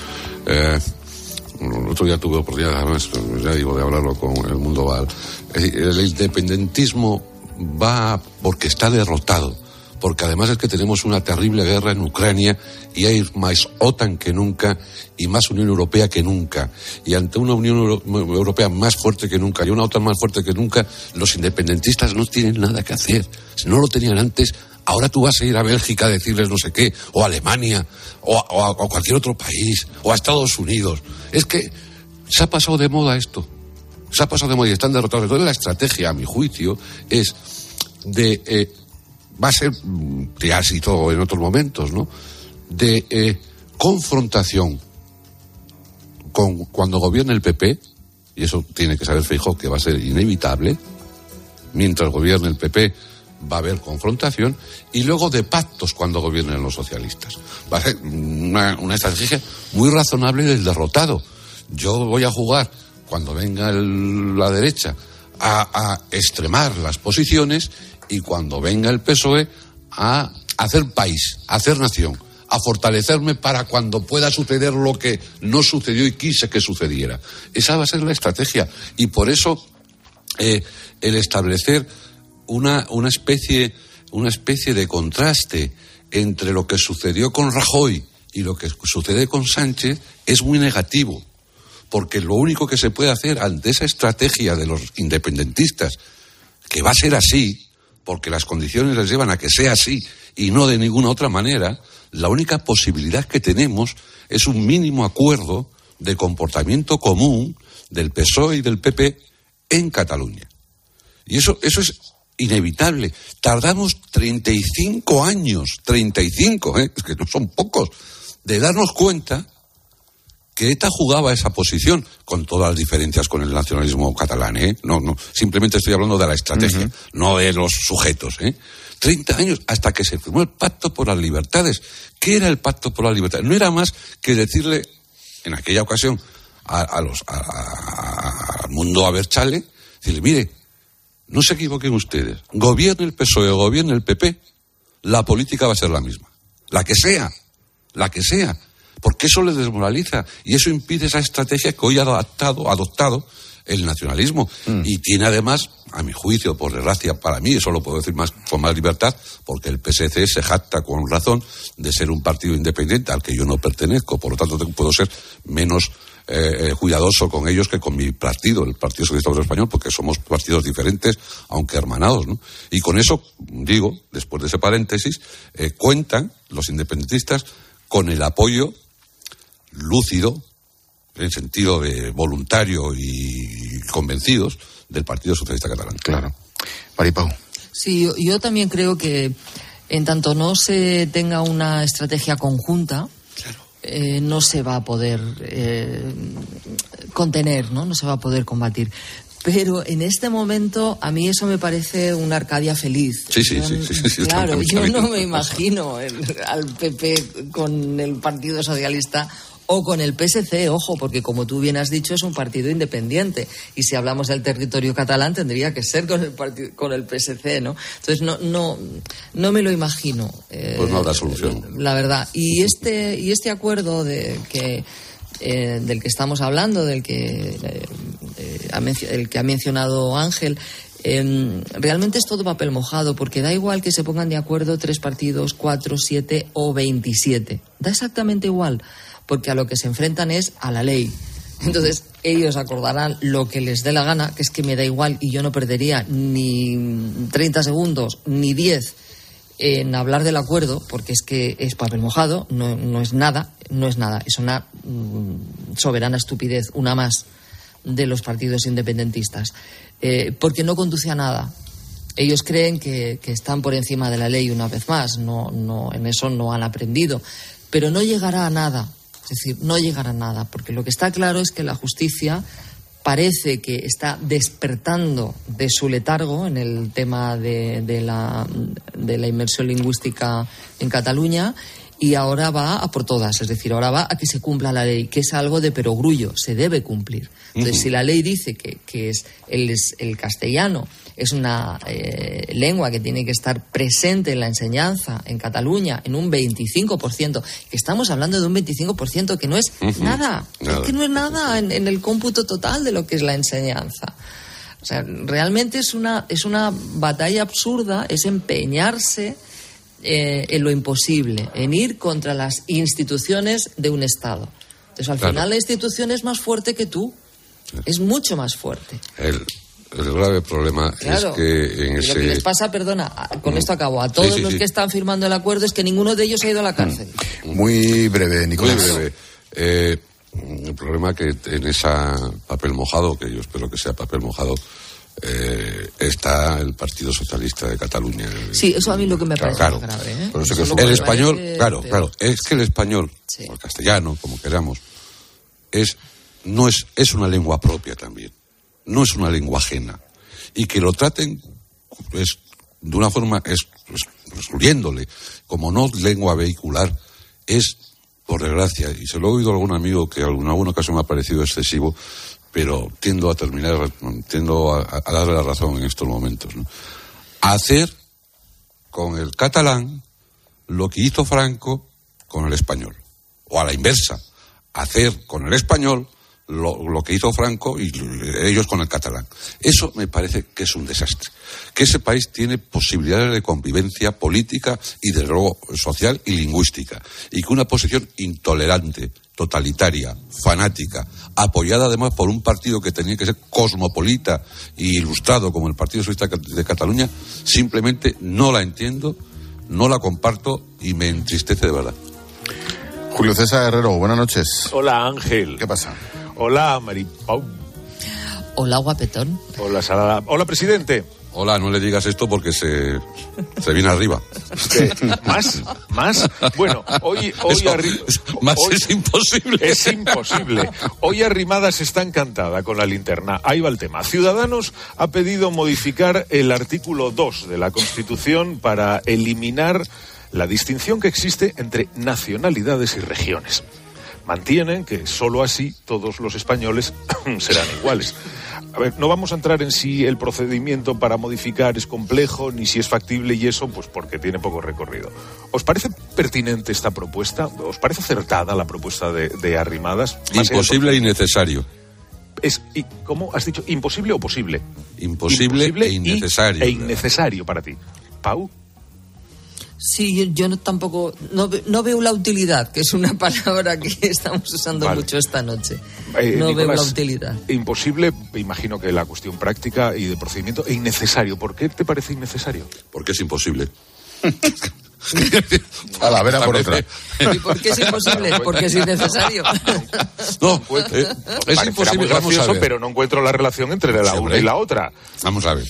El otro día tuve oportunidad, además, ya digo, de hablarlo con el Mundo Val. El independentismo va porque está derrotado, porque además es que tenemos una terrible guerra en Ucrania y hay más OTAN que nunca y más Unión Europea que nunca. Y ante una Unión Europea más fuerte que nunca y una OTAN más fuerte que nunca, los independentistas no tienen nada que hacer. Si no lo tenían antes, ahora tú vas a ir a Bélgica a decirles no sé qué, o a Alemania, o a cualquier otro país, o a Estados Unidos. Es que se ha pasado de moda esto. Se ha pasado de moda y están derrotados. Entonces la estrategia, a mi juicio, es de... va a ser, ya ha sido en otros momentos, ¿no?, de confrontación cuando gobierne el PP, y eso tiene que saber Feijóo que va a ser inevitable, mientras gobierne el PP va a haber confrontación, y luego de pactos cuando gobiernen los socialistas. Va a ser una estrategia muy razonable del derrotado. Yo voy a jugar, cuando venga la derecha, a extremar las posiciones, y cuando venga el PSOE a hacer país, a hacer nación, a fortalecerme para cuando pueda suceder lo que no sucedió y quise que sucediera. Esa va a ser la estrategia, y por eso el establecer una especie de contraste entre lo que sucedió con Rajoy y lo que sucede con Sánchez es muy negativo, porque lo único que se puede hacer ante esa estrategia de los independentistas, que va a ser así, porque las condiciones les llevan a que sea así y no de ninguna otra manera, la única posibilidad que tenemos es un mínimo acuerdo de comportamiento común del PSOE y del PP en Cataluña. Y eso es inevitable. Tardamos 35 años, 35, es que no son pocos, de darnos cuenta que ETA jugaba esa posición, con todas las diferencias con el nacionalismo catalán, No, simplemente estoy hablando de la estrategia, no de los sujetos, 30 años hasta que se firmó el Pacto por las Libertades. ¿Qué era el Pacto por las Libertades? No era más que decirle, en aquella ocasión, al mundo Abertzale, decirle, mire, no se equivoquen ustedes, gobierne el PSOE o gobierne el PP, la política va a ser la misma, la que sea, porque eso les desmoraliza y eso impide esa estrategia que hoy ha adoptado el nacionalismo. Y tiene además, a mi juicio, por desgracia para mí, eso lo puedo decir con más libertad, porque el PSC se jacta con razón de ser un partido independiente al que yo no pertenezco, por lo tanto puedo ser menos cuidadoso con ellos que con mi partido, el Partido Socialista Obrero Español, porque somos partidos diferentes, aunque hermanados, ¿no? Y con eso, digo, después de ese paréntesis, cuentan los independentistas con el apoyo lúcido, en sentido de voluntario y convencidos, del Partido Socialista Catalán. Claro. Maripau. Sí, yo también creo que en tanto no se tenga una estrategia conjunta, no se va a poder contener, ¿no? No se va a poder combatir. Pero en este momento a mí eso me parece una Arcadia feliz. Sí. Claro, yo no me imagino al PP con el Partido Socialista o con el PSC, ojo, porque como tú bien has dicho es un partido independiente y si hablamos del territorio catalán tendría que ser con el PSC, ¿no? Entonces no me lo imagino. Pues no habrá solución. La verdad. Y este acuerdo del que estamos hablando, del que ha mencionado Ángel, realmente es todo papel mojado, porque da igual que se pongan de acuerdo 3 partidos, 4, 7 o 27. Da exactamente igual, porque a lo que se enfrentan es a la ley. Entonces, ellos acordarán lo que les dé la gana, que es que me da igual y yo no perdería ni 30 segundos ni 10 en hablar del acuerdo, porque es que es papel mojado, no es nada, es una soberana estupidez, una más de los partidos independentistas, porque no conduce a nada. Ellos creen que están por encima de la ley una vez más, no, en eso no han aprendido, pero no llegará a nada. Es decir, no llegará a nada, porque lo que está claro es que la justicia parece que está despertando de su letargo en el tema de la inmersión lingüística en Cataluña y ahora va a por todas, es decir, ahora va a que se cumpla la ley, que es algo de perogrullo, se debe cumplir. Entonces, si la ley dice que el castellano es una lengua que tiene que estar presente en la enseñanza en Cataluña en un 25%, que estamos hablando de un 25% que no es nada, es que no es nada en el cómputo total de lo que es la enseñanza. O sea, realmente es una batalla absurda, es empeñarse en lo imposible, en ir contra las instituciones de un Estado. Entonces, al final la institución es más fuerte que tú, es mucho más fuerte. El grave problema es que en ese... Lo que les pasa, perdona, con esto acabo, a todos los que están firmando el acuerdo es que ninguno de ellos ha ido a la cárcel. Muy breve, Nicolás. Muy breve. El problema que en esa papel mojado, que yo espero que sea papel mojado, está el Partido Socialista de Cataluña. Sí, eso a mí lo que me parece grave. Por eso que el español, claro, es que el español, o el castellano, como queramos, no es una lengua propia también, no es una lengua ajena, y que lo traten de una forma excluyéndole como no lengua vehicular es, por desgracia, y se lo he oído a algún amigo que en alguna ocasión me ha parecido excesivo, pero tiendo a darle la razón en estos momentos, ¿no? Hacer con el catalán lo que hizo Franco con el español, o a la inversa, hacer con el español lo que hizo Franco y ellos con el catalán. Eso me parece que es un desastre. Que ese país tiene posibilidades de convivencia política y, desde luego, social y lingüística. Y que una posición intolerante, totalitaria, fanática, apoyada además por un partido que tenía que ser cosmopolita e ilustrado como el Partido Socialista de Cataluña, simplemente no la entiendo, no la comparto y me entristece de verdad. Julio César Herrero, buenas noches. Hola, Ángel. ¿Qué pasa? Hola, Maripau. Hola, guapetón. Hola, Salada. Hola, presidente. Hola, no le digas esto porque se viene arriba. ¿Más? Bueno, hoy es imposible. Es imposible. Hoy Arrimadas está encantada con la linterna. Ahí va el tema. Ciudadanos ha pedido modificar el artículo 2 de la Constitución para eliminar la distinción que existe entre nacionalidades y regiones. Mantienen que solo así todos los españoles serán iguales. A ver, no vamos a entrar en si el procedimiento para modificar es complejo, ni si es factible y eso, pues porque tiene poco recorrido. ¿Os parece pertinente esta propuesta? ¿Os parece acertada la propuesta de Arrimadas? Imposible y necesario. ¿Cómo has dicho? ¿Imposible o posible? Imposible e innecesario. E innecesario para ti. ¿Pau? Sí, yo tampoco no veo la utilidad, que es una palabra que estamos usando mucho esta noche. No Nicolás, veo la utilidad. Imposible, imagino que la cuestión práctica y de procedimiento, e innecesario. ¿Por qué te parece innecesario? Porque es imposible. A la vera por otra. ¿Y por qué es imposible? Porque es innecesario. No, es imposible. Muy gracioso, pero no encuentro la relación entre la una y la otra. Vamos a ver.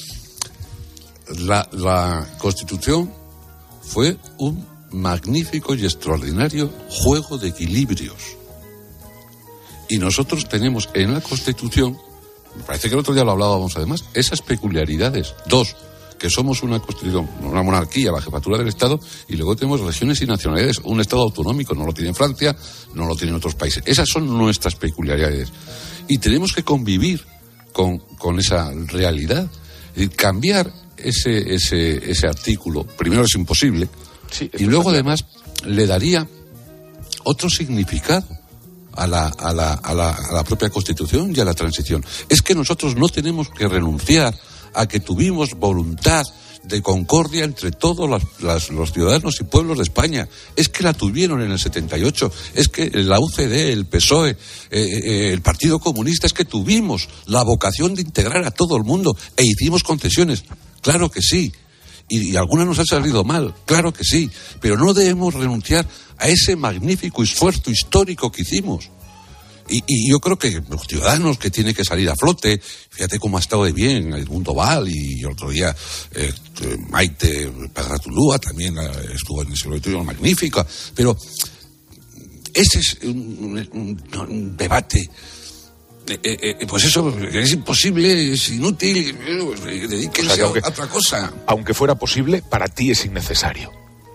La Constitución fue un magnífico y extraordinario juego de equilibrios. Y nosotros tenemos en la Constitución, me parece que el otro día lo hablábamos además, esas peculiaridades. 2, que somos una Constitución, una monarquía, la jefatura del Estado, y luego tenemos regiones y nacionalidades, un Estado autonómico, no lo tiene Francia, no lo tienen otros países. Esas son nuestras peculiaridades. Y tenemos que convivir con esa realidad. Y cambiar ese artículo, primero es imposible, sí, y luego además le daría otro significado a la propia Constitución y a la transición. Es que nosotros no tenemos que renunciar a que tuvimos voluntad de concordia entre todos los ciudadanos y pueblos de España. Es que la tuvieron en el 78, es que la UCD, el PSOE, el Partido Comunista, es que tuvimos la vocación de integrar a todo el mundo e hicimos concesiones. Claro que sí. Y algunas nos han salido mal, claro que sí. Pero no debemos renunciar a ese magnífico esfuerzo histórico que hicimos. Y yo creo que los ciudadanos que tienen que salir a flote, fíjate cómo ha estado de bien Edmundo Val y otro día Maite Pagratulúa también estuvo en ese auditorio magnífico. Pero ese es un debate. Pues eso es imposible, es inútil, dedíquense a otra cosa. Aunque fuera posible, para ti es innecesario.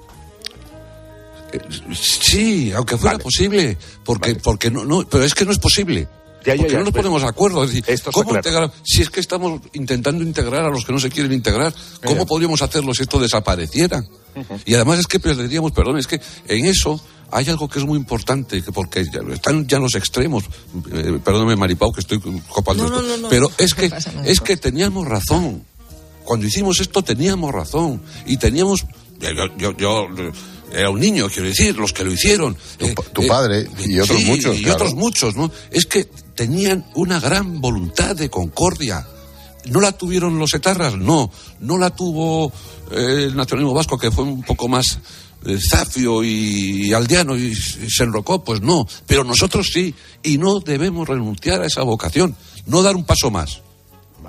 Sí, aunque fuera posible, porque no, pero es que no es posible. Porque no nos ponemos de acuerdo. Es decir, ¿cómo integrar? Si es que estamos intentando integrar a los que no se quieren integrar, ¿cómo podríamos hacerlo si esto desapareciera? Y además es que perderíamos, es que en eso hay algo que es muy importante, porque están ya los extremos. Perdóname, Maripau, que estoy copando esto. No, pero es que teníamos razón. Cuando hicimos esto teníamos razón. Y teníamos... Yo era un niño, quiero decir, los que lo hicieron. Tu padre y otros muchos. Y otros muchos, ¿no? Es que tenían una gran voluntad de concordia. ¿No la tuvieron los etarras? No la tuvo el nacionalismo vasco, que fue un poco más zafio y aldeano y se enrocó, pues no. Pero nosotros sí, y no debemos renunciar a esa vocación, no dar un paso más.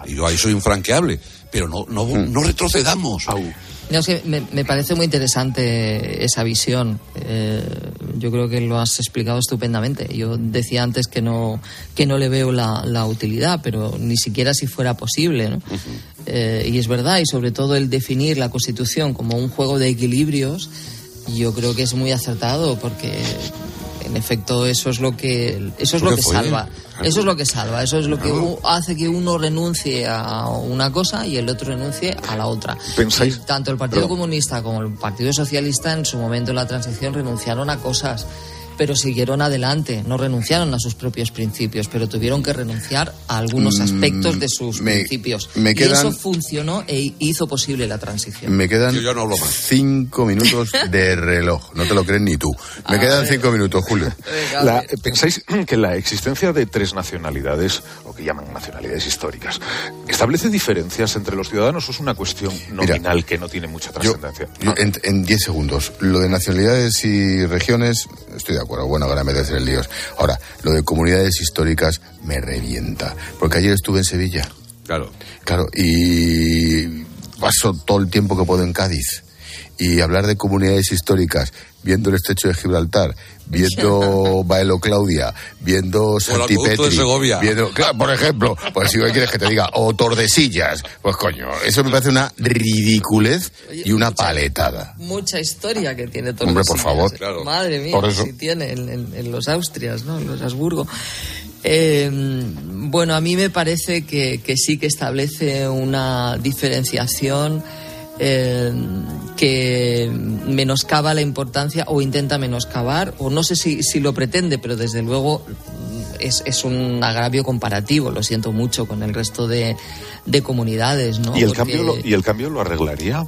Y yo ahí soy infranqueable, pero no retrocedamos. No, es que me parece muy interesante esa visión. Yo creo que lo has explicado estupendamente. Yo decía antes que no le veo la utilidad, pero ni siquiera si fuera posible, ¿no? Y es verdad, y sobre todo el definir la Constitución como un juego de equilibrios, yo creo que es muy acertado, porque en efecto eso es lo que salva. Eso es lo que salva, eso es lo que hace que uno renuncie a una cosa y el otro renuncie a la otra. ¿Pensáis? Y tanto el Partido Comunista como el Partido Socialista en su momento de la transición renunciaron a cosas, pero siguieron adelante, no renunciaron a sus propios principios, pero tuvieron que renunciar a algunos aspectos de sus principios. Y eso funcionó e hizo posible la transición. Me quedan yo no hablo más. 5 minutos de reloj, no te lo crees ni tú. Me quedan 5 minutos, Julio. ¿Pensáis que la existencia de 3 nacionalidades, o que llaman nacionalidades históricas, establece diferencias entre los ciudadanos o es una cuestión nominal que no tiene mucha trascendencia? En 10 segundos, lo de nacionalidades y regiones, estoy de acuerdo, bueno, ahora me meterse en líos. Ahora, lo de comunidades históricas me revienta, porque ayer estuve en Sevilla. Claro, y paso todo el tiempo que puedo en Cádiz. Y hablar de comunidades históricas, viendo el estrecho de Gibraltar, viendo Baelo Claudia, viendo Santipetri, viendo, claro, por ejemplo, pues si hoy quieres que te diga, o Tordesillas, pues coño, eso me parece una ridiculez y una paletada. Mucha historia que tiene Tordesillas. Hombre, por favor. Claro. Madre mía, si tiene en los Austrias, ¿no? En los Habsburgo. Bueno, a mí me parece que sí que establece una diferenciación que menoscaba la importancia, o intenta menoscabar, o no sé si lo pretende, pero desde luego es un agravio comparativo, lo siento mucho, con el resto de comunidades, ¿no? ¿Y el cambio lo arreglaría?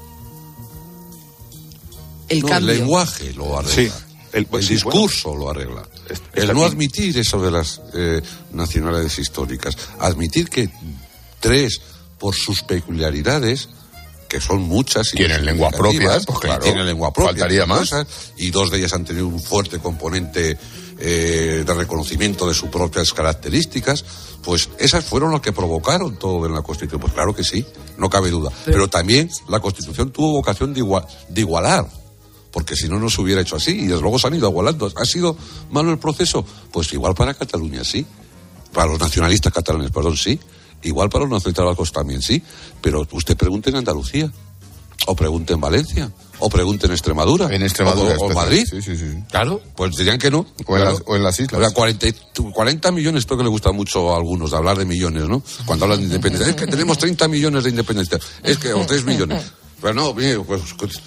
El lenguaje lo arregla. Sí. El discurso lo arregla. El no admitir eso de las nacionalidades históricas. Admitir que 3, por sus peculiaridades, que son muchas, tienen lengua propia, pues claro, tienen lengua propia, faltaría más, y 2 de ellas han tenido un fuerte componente de reconocimiento de sus propias características, pues esas fueron las que provocaron todo en la Constitución. Pues claro que sí, no cabe duda. Pero también la Constitución tuvo vocación de igualar, porque si no se hubiera hecho así, y desde luego se han ido igualando. ¿Ha sido malo el proceso? Pues igual para Cataluña sí, para los nacionalistas catalanes, perdón, sí. Igual para los nacionalistas vascos también, sí. Pero usted pregunte en Andalucía, o pregunte en Valencia, o pregunte en Extremadura. En Extremadura. O Madrid. Sí. Claro, pues dirían que no. O en las islas. O sea, 40 millones, esto que le gusta mucho a algunos, de hablar de millones, ¿no? Cuando hablan de independencia. Es que tenemos 30 millones de independencia. Es que, o 3 millones. Pero no, pues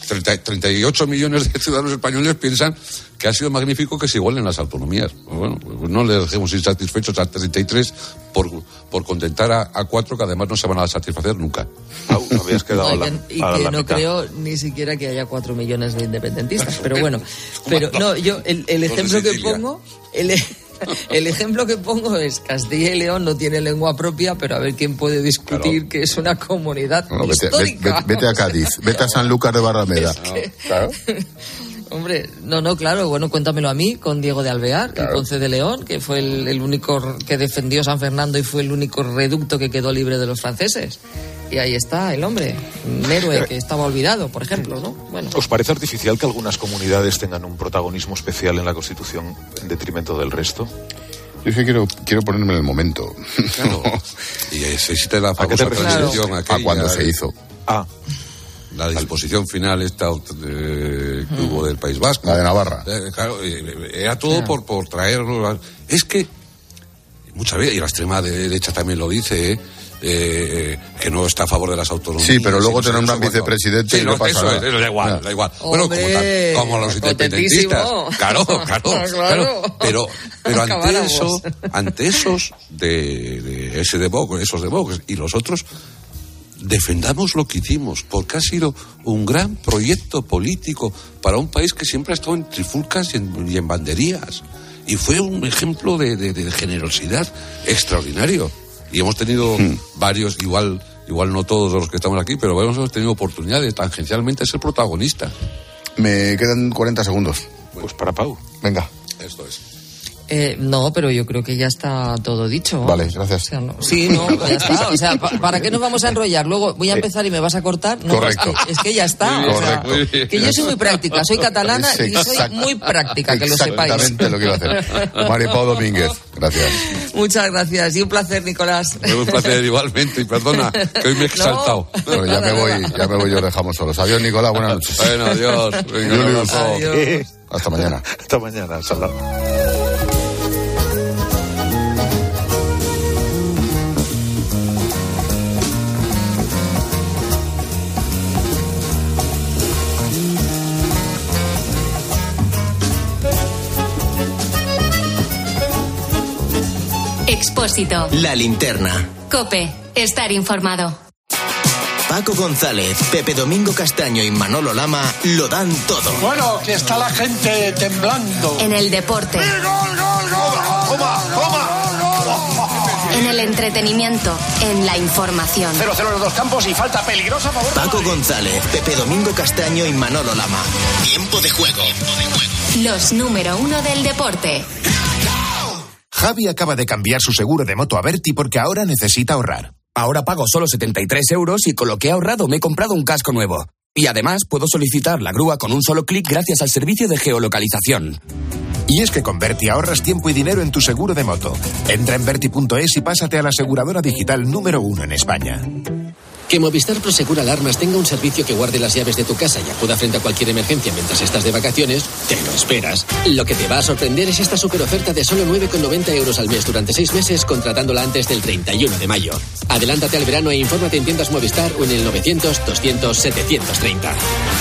38 millones de ciudadanos españoles piensan que ha sido magnífico que se igualen las autonomías. Bueno, pues no les dejemos insatisfechos a 33 por contentar a 4 que además no se van a satisfacer nunca. Habías quedado y que no creo ni siquiera que haya 4 millones de independentistas. Pero bueno, no, yo el ejemplo que pongo... El ejemplo que pongo es Castilla y León no tiene lengua propia, pero a ver quién puede discutir que es una comunidad histórica. Vete a Cádiz, vete a Sanlúcar de Barrameda. Claro. Hombre, claro, bueno, cuéntamelo a mí, con Diego de Alvear, el Ponce de León, que fue el único que defendió San Fernando y fue el único reducto que quedó libre de los franceses. Y ahí está el hombre, un héroe que estaba olvidado, por ejemplo, ¿no? Bueno. ¿Os parece artificial que algunas comunidades tengan un protagonismo especial en la Constitución en detrimento del resto? Yo es que quiero ponerme en el momento. Claro. Y existe la famosa transición aquella. ¿A cuándo se hizo? La disposición final esta que hubo del País Vasco. La de Navarra. Claro, era todo por traerlo. Es que muchas veces, y la extrema derecha también lo dice, que no está a favor de las autonomías. Sí, pero luego te nombran vicepresidente y no pasa nada. Eso da igual. Bueno, como los independentistas. Claro. Pero ante esos de ese de Vox, esos de Vox y los otros, defendamos lo que hicimos, porque ha sido un gran proyecto político para un país que siempre ha estado en trifulcas y en banderías. Y fue un ejemplo de generosidad extraordinario. Y hemos tenido varios, igual no todos los que estamos aquí, pero hemos tenido oportunidades tangencialmente de ser protagonistas. Me quedan 40 segundos. Pues para Pau. Venga. Esto es. No, pero yo creo que ya está todo dicho. Vale, gracias. O sea, no, sí, no, ya está. O sea, ¿para qué nos vamos a enrollar? Luego voy a empezar y me vas a cortar. No, correcto. Es que ya está. Muy o sea, correcto. Que yo soy muy práctica, soy catalana y soy muy práctica, que lo sepáis. Exactamente lo que iba a hacer. Mari Pau Domínguez, gracias. Muchas gracias y un placer, Nicolás. Un placer igualmente, y perdona, que hoy me he exaltado. Bueno, ya me voy, yo dejamos solos. Adiós, Nicolás, buenas noches. Bueno, adiós. Julius, adiós. Hasta mañana. Hasta mañana, hasta luego. Expósito. La linterna. COPE. Estar informado. Paco González, Pepe Domingo Castaño y Manolo Lama lo dan todo. Bueno, que está la gente temblando. En el deporte. En el entretenimiento. En la información. 0-0 en los dos campos y falta peligrosa a favor. Paco González, Pepe Domingo Castaño y Manolo Lama. Tiempo de juego. Los número 1 del deporte. Javi acaba de cambiar su seguro de moto a Berti porque ahora necesita ahorrar. Ahora pago solo 73 euros y con lo que he ahorrado me he comprado un casco nuevo. Y además puedo solicitar la grúa con un solo clic gracias al servicio de geolocalización. Y es que con Berti ahorras tiempo y dinero en tu seguro de moto. Entra en Berti.es y pásate a la aseguradora digital número 1 en España. Que Movistar Prosegur Alarmas tenga un servicio que guarde las llaves de tu casa y acuda frente a cualquier emergencia mientras estás de vacaciones, te lo esperas. Lo que te va a sorprender es esta super oferta de solo 9,90 euros al mes durante 6 meses contratándola antes del 31 de mayo. Adelántate al verano e infórmate en tiendas Movistar o en el 900-200-730.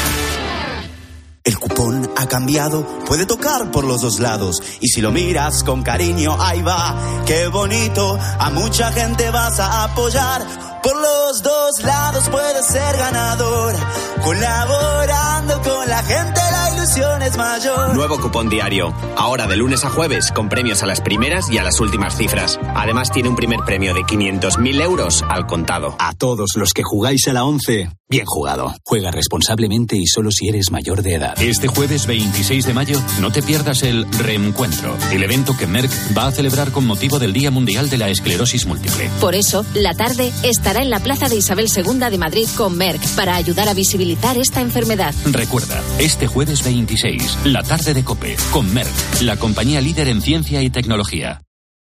El cupón ha cambiado, puede tocar por los dos lados. Y si lo miras con cariño, ahí va, qué bonito. A mucha gente vas a apoyar. Por los dos lados puedes ser ganador. Colaborando con la gente, la ilusión es mayor. Nuevo cupón diario. Ahora de lunes a jueves, con premios a las primeras y a las últimas cifras. Además tiene un primer premio de 500.000 euros al contado. A todos los que jugáis a la 11, bien jugado. Juega responsablemente y solo si eres mayor de edad. Este jueves 26 de mayo no te pierdas el Reencuentro, el evento que Merck va a celebrar con motivo del Día Mundial de la Esclerosis Múltiple. Por eso, la tarde estará en la Plaza de Isabel II de Madrid con Merck para ayudar a visibilizar esta enfermedad. Recuerda, este jueves 26, la tarde de COPE, con Merck, la compañía líder en ciencia y tecnología.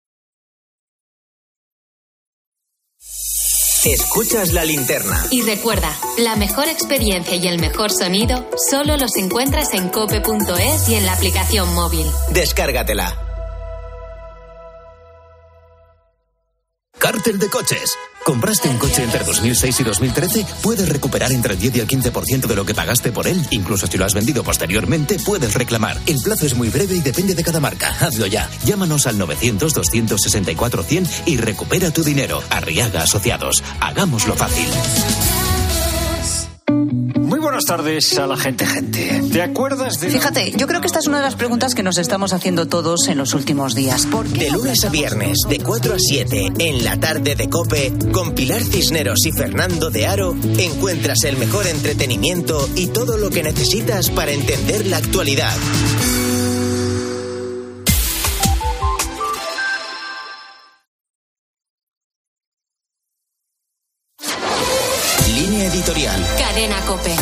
Escuchas la linterna. Y recuerda, la mejor experiencia y el mejor sonido solo los encuentras en cope.es y en la aplicación móvil. Descárgatela. Cártel de coches. ¿Compraste un coche entre 2006 y 2013? Puedes recuperar entre el 10 y el 15% de lo que pagaste por él. Incluso si lo has vendido posteriormente, puedes reclamar. El plazo es muy breve y depende de cada marca. Hazlo ya. Llámanos al 900-264-100 y recupera tu dinero. Arriaga Asociados. Hagámoslo fácil. Muy buenas tardes a la gente. ¿Te acuerdas de...? Fíjate, yo creo que esta es una de las preguntas que nos estamos haciendo todos en los últimos días. De lunes a viernes, de 4 a 7, en la tarde de COPE, con Pilar Cisneros y Fernando de Aro, encuentras el mejor entretenimiento y todo lo que necesitas para entender la actualidad. Línea editorial. Cadena COPE.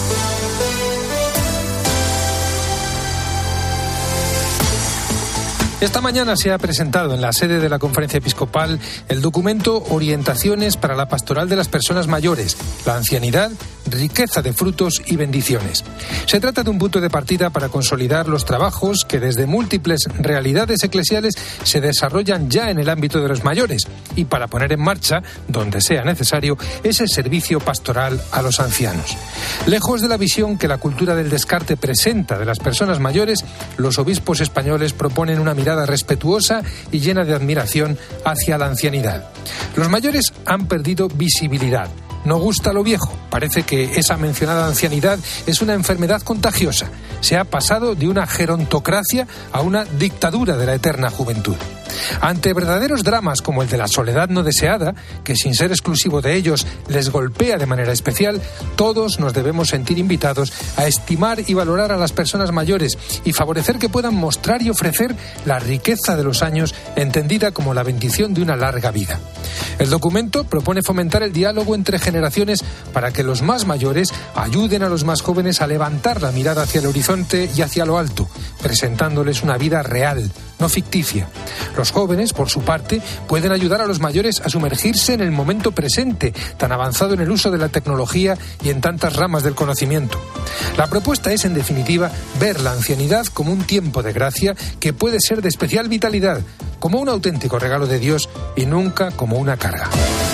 Esta mañana se ha presentado en la sede de la Conferencia Episcopal el documento Orientaciones para la Pastoral de las Personas Mayores, la Ancianidad, Riqueza de Frutos y Bendiciones. Se trata de un punto de partida para consolidar los trabajos que desde múltiples realidades eclesiales se desarrollan ya en el ámbito de los mayores y para poner en marcha, donde sea necesario, ese servicio pastoral a los ancianos. Lejos de la visión que la cultura del descarte presenta de las personas mayores, los obispos españoles proponen una mirada respetuosa y llena de admiración hacia la ancianidad. Los mayores han perdido visibilidad. No gusta lo viejo. Parece que esa mencionada ancianidad es una enfermedad contagiosa. Se ha pasado de una gerontocracia a una dictadura de la eterna juventud. Ante verdaderos dramas como el de la soledad no deseada, que sin ser exclusivo de ellos les golpea de manera especial, todos nos debemos sentir invitados a estimar y valorar a las personas mayores y favorecer que puedan mostrar y ofrecer la riqueza de los años, entendida como la bendición de una larga vida. El documento propone fomentar el diálogo entre generaciones para que los más mayores ayuden a los más jóvenes a levantar la mirada hacia el horizonte y hacia lo alto, presentándoles una vida real, no ficticia. Los jóvenes, por su parte, pueden ayudar a los mayores a sumergirse en el momento presente, tan avanzado en el uso de la tecnología y en tantas ramas del conocimiento. La propuesta es, en definitiva, ver la ancianidad como un tiempo de gracia que puede ser de especial vitalidad, como un auténtico regalo de Dios y nunca como una carga.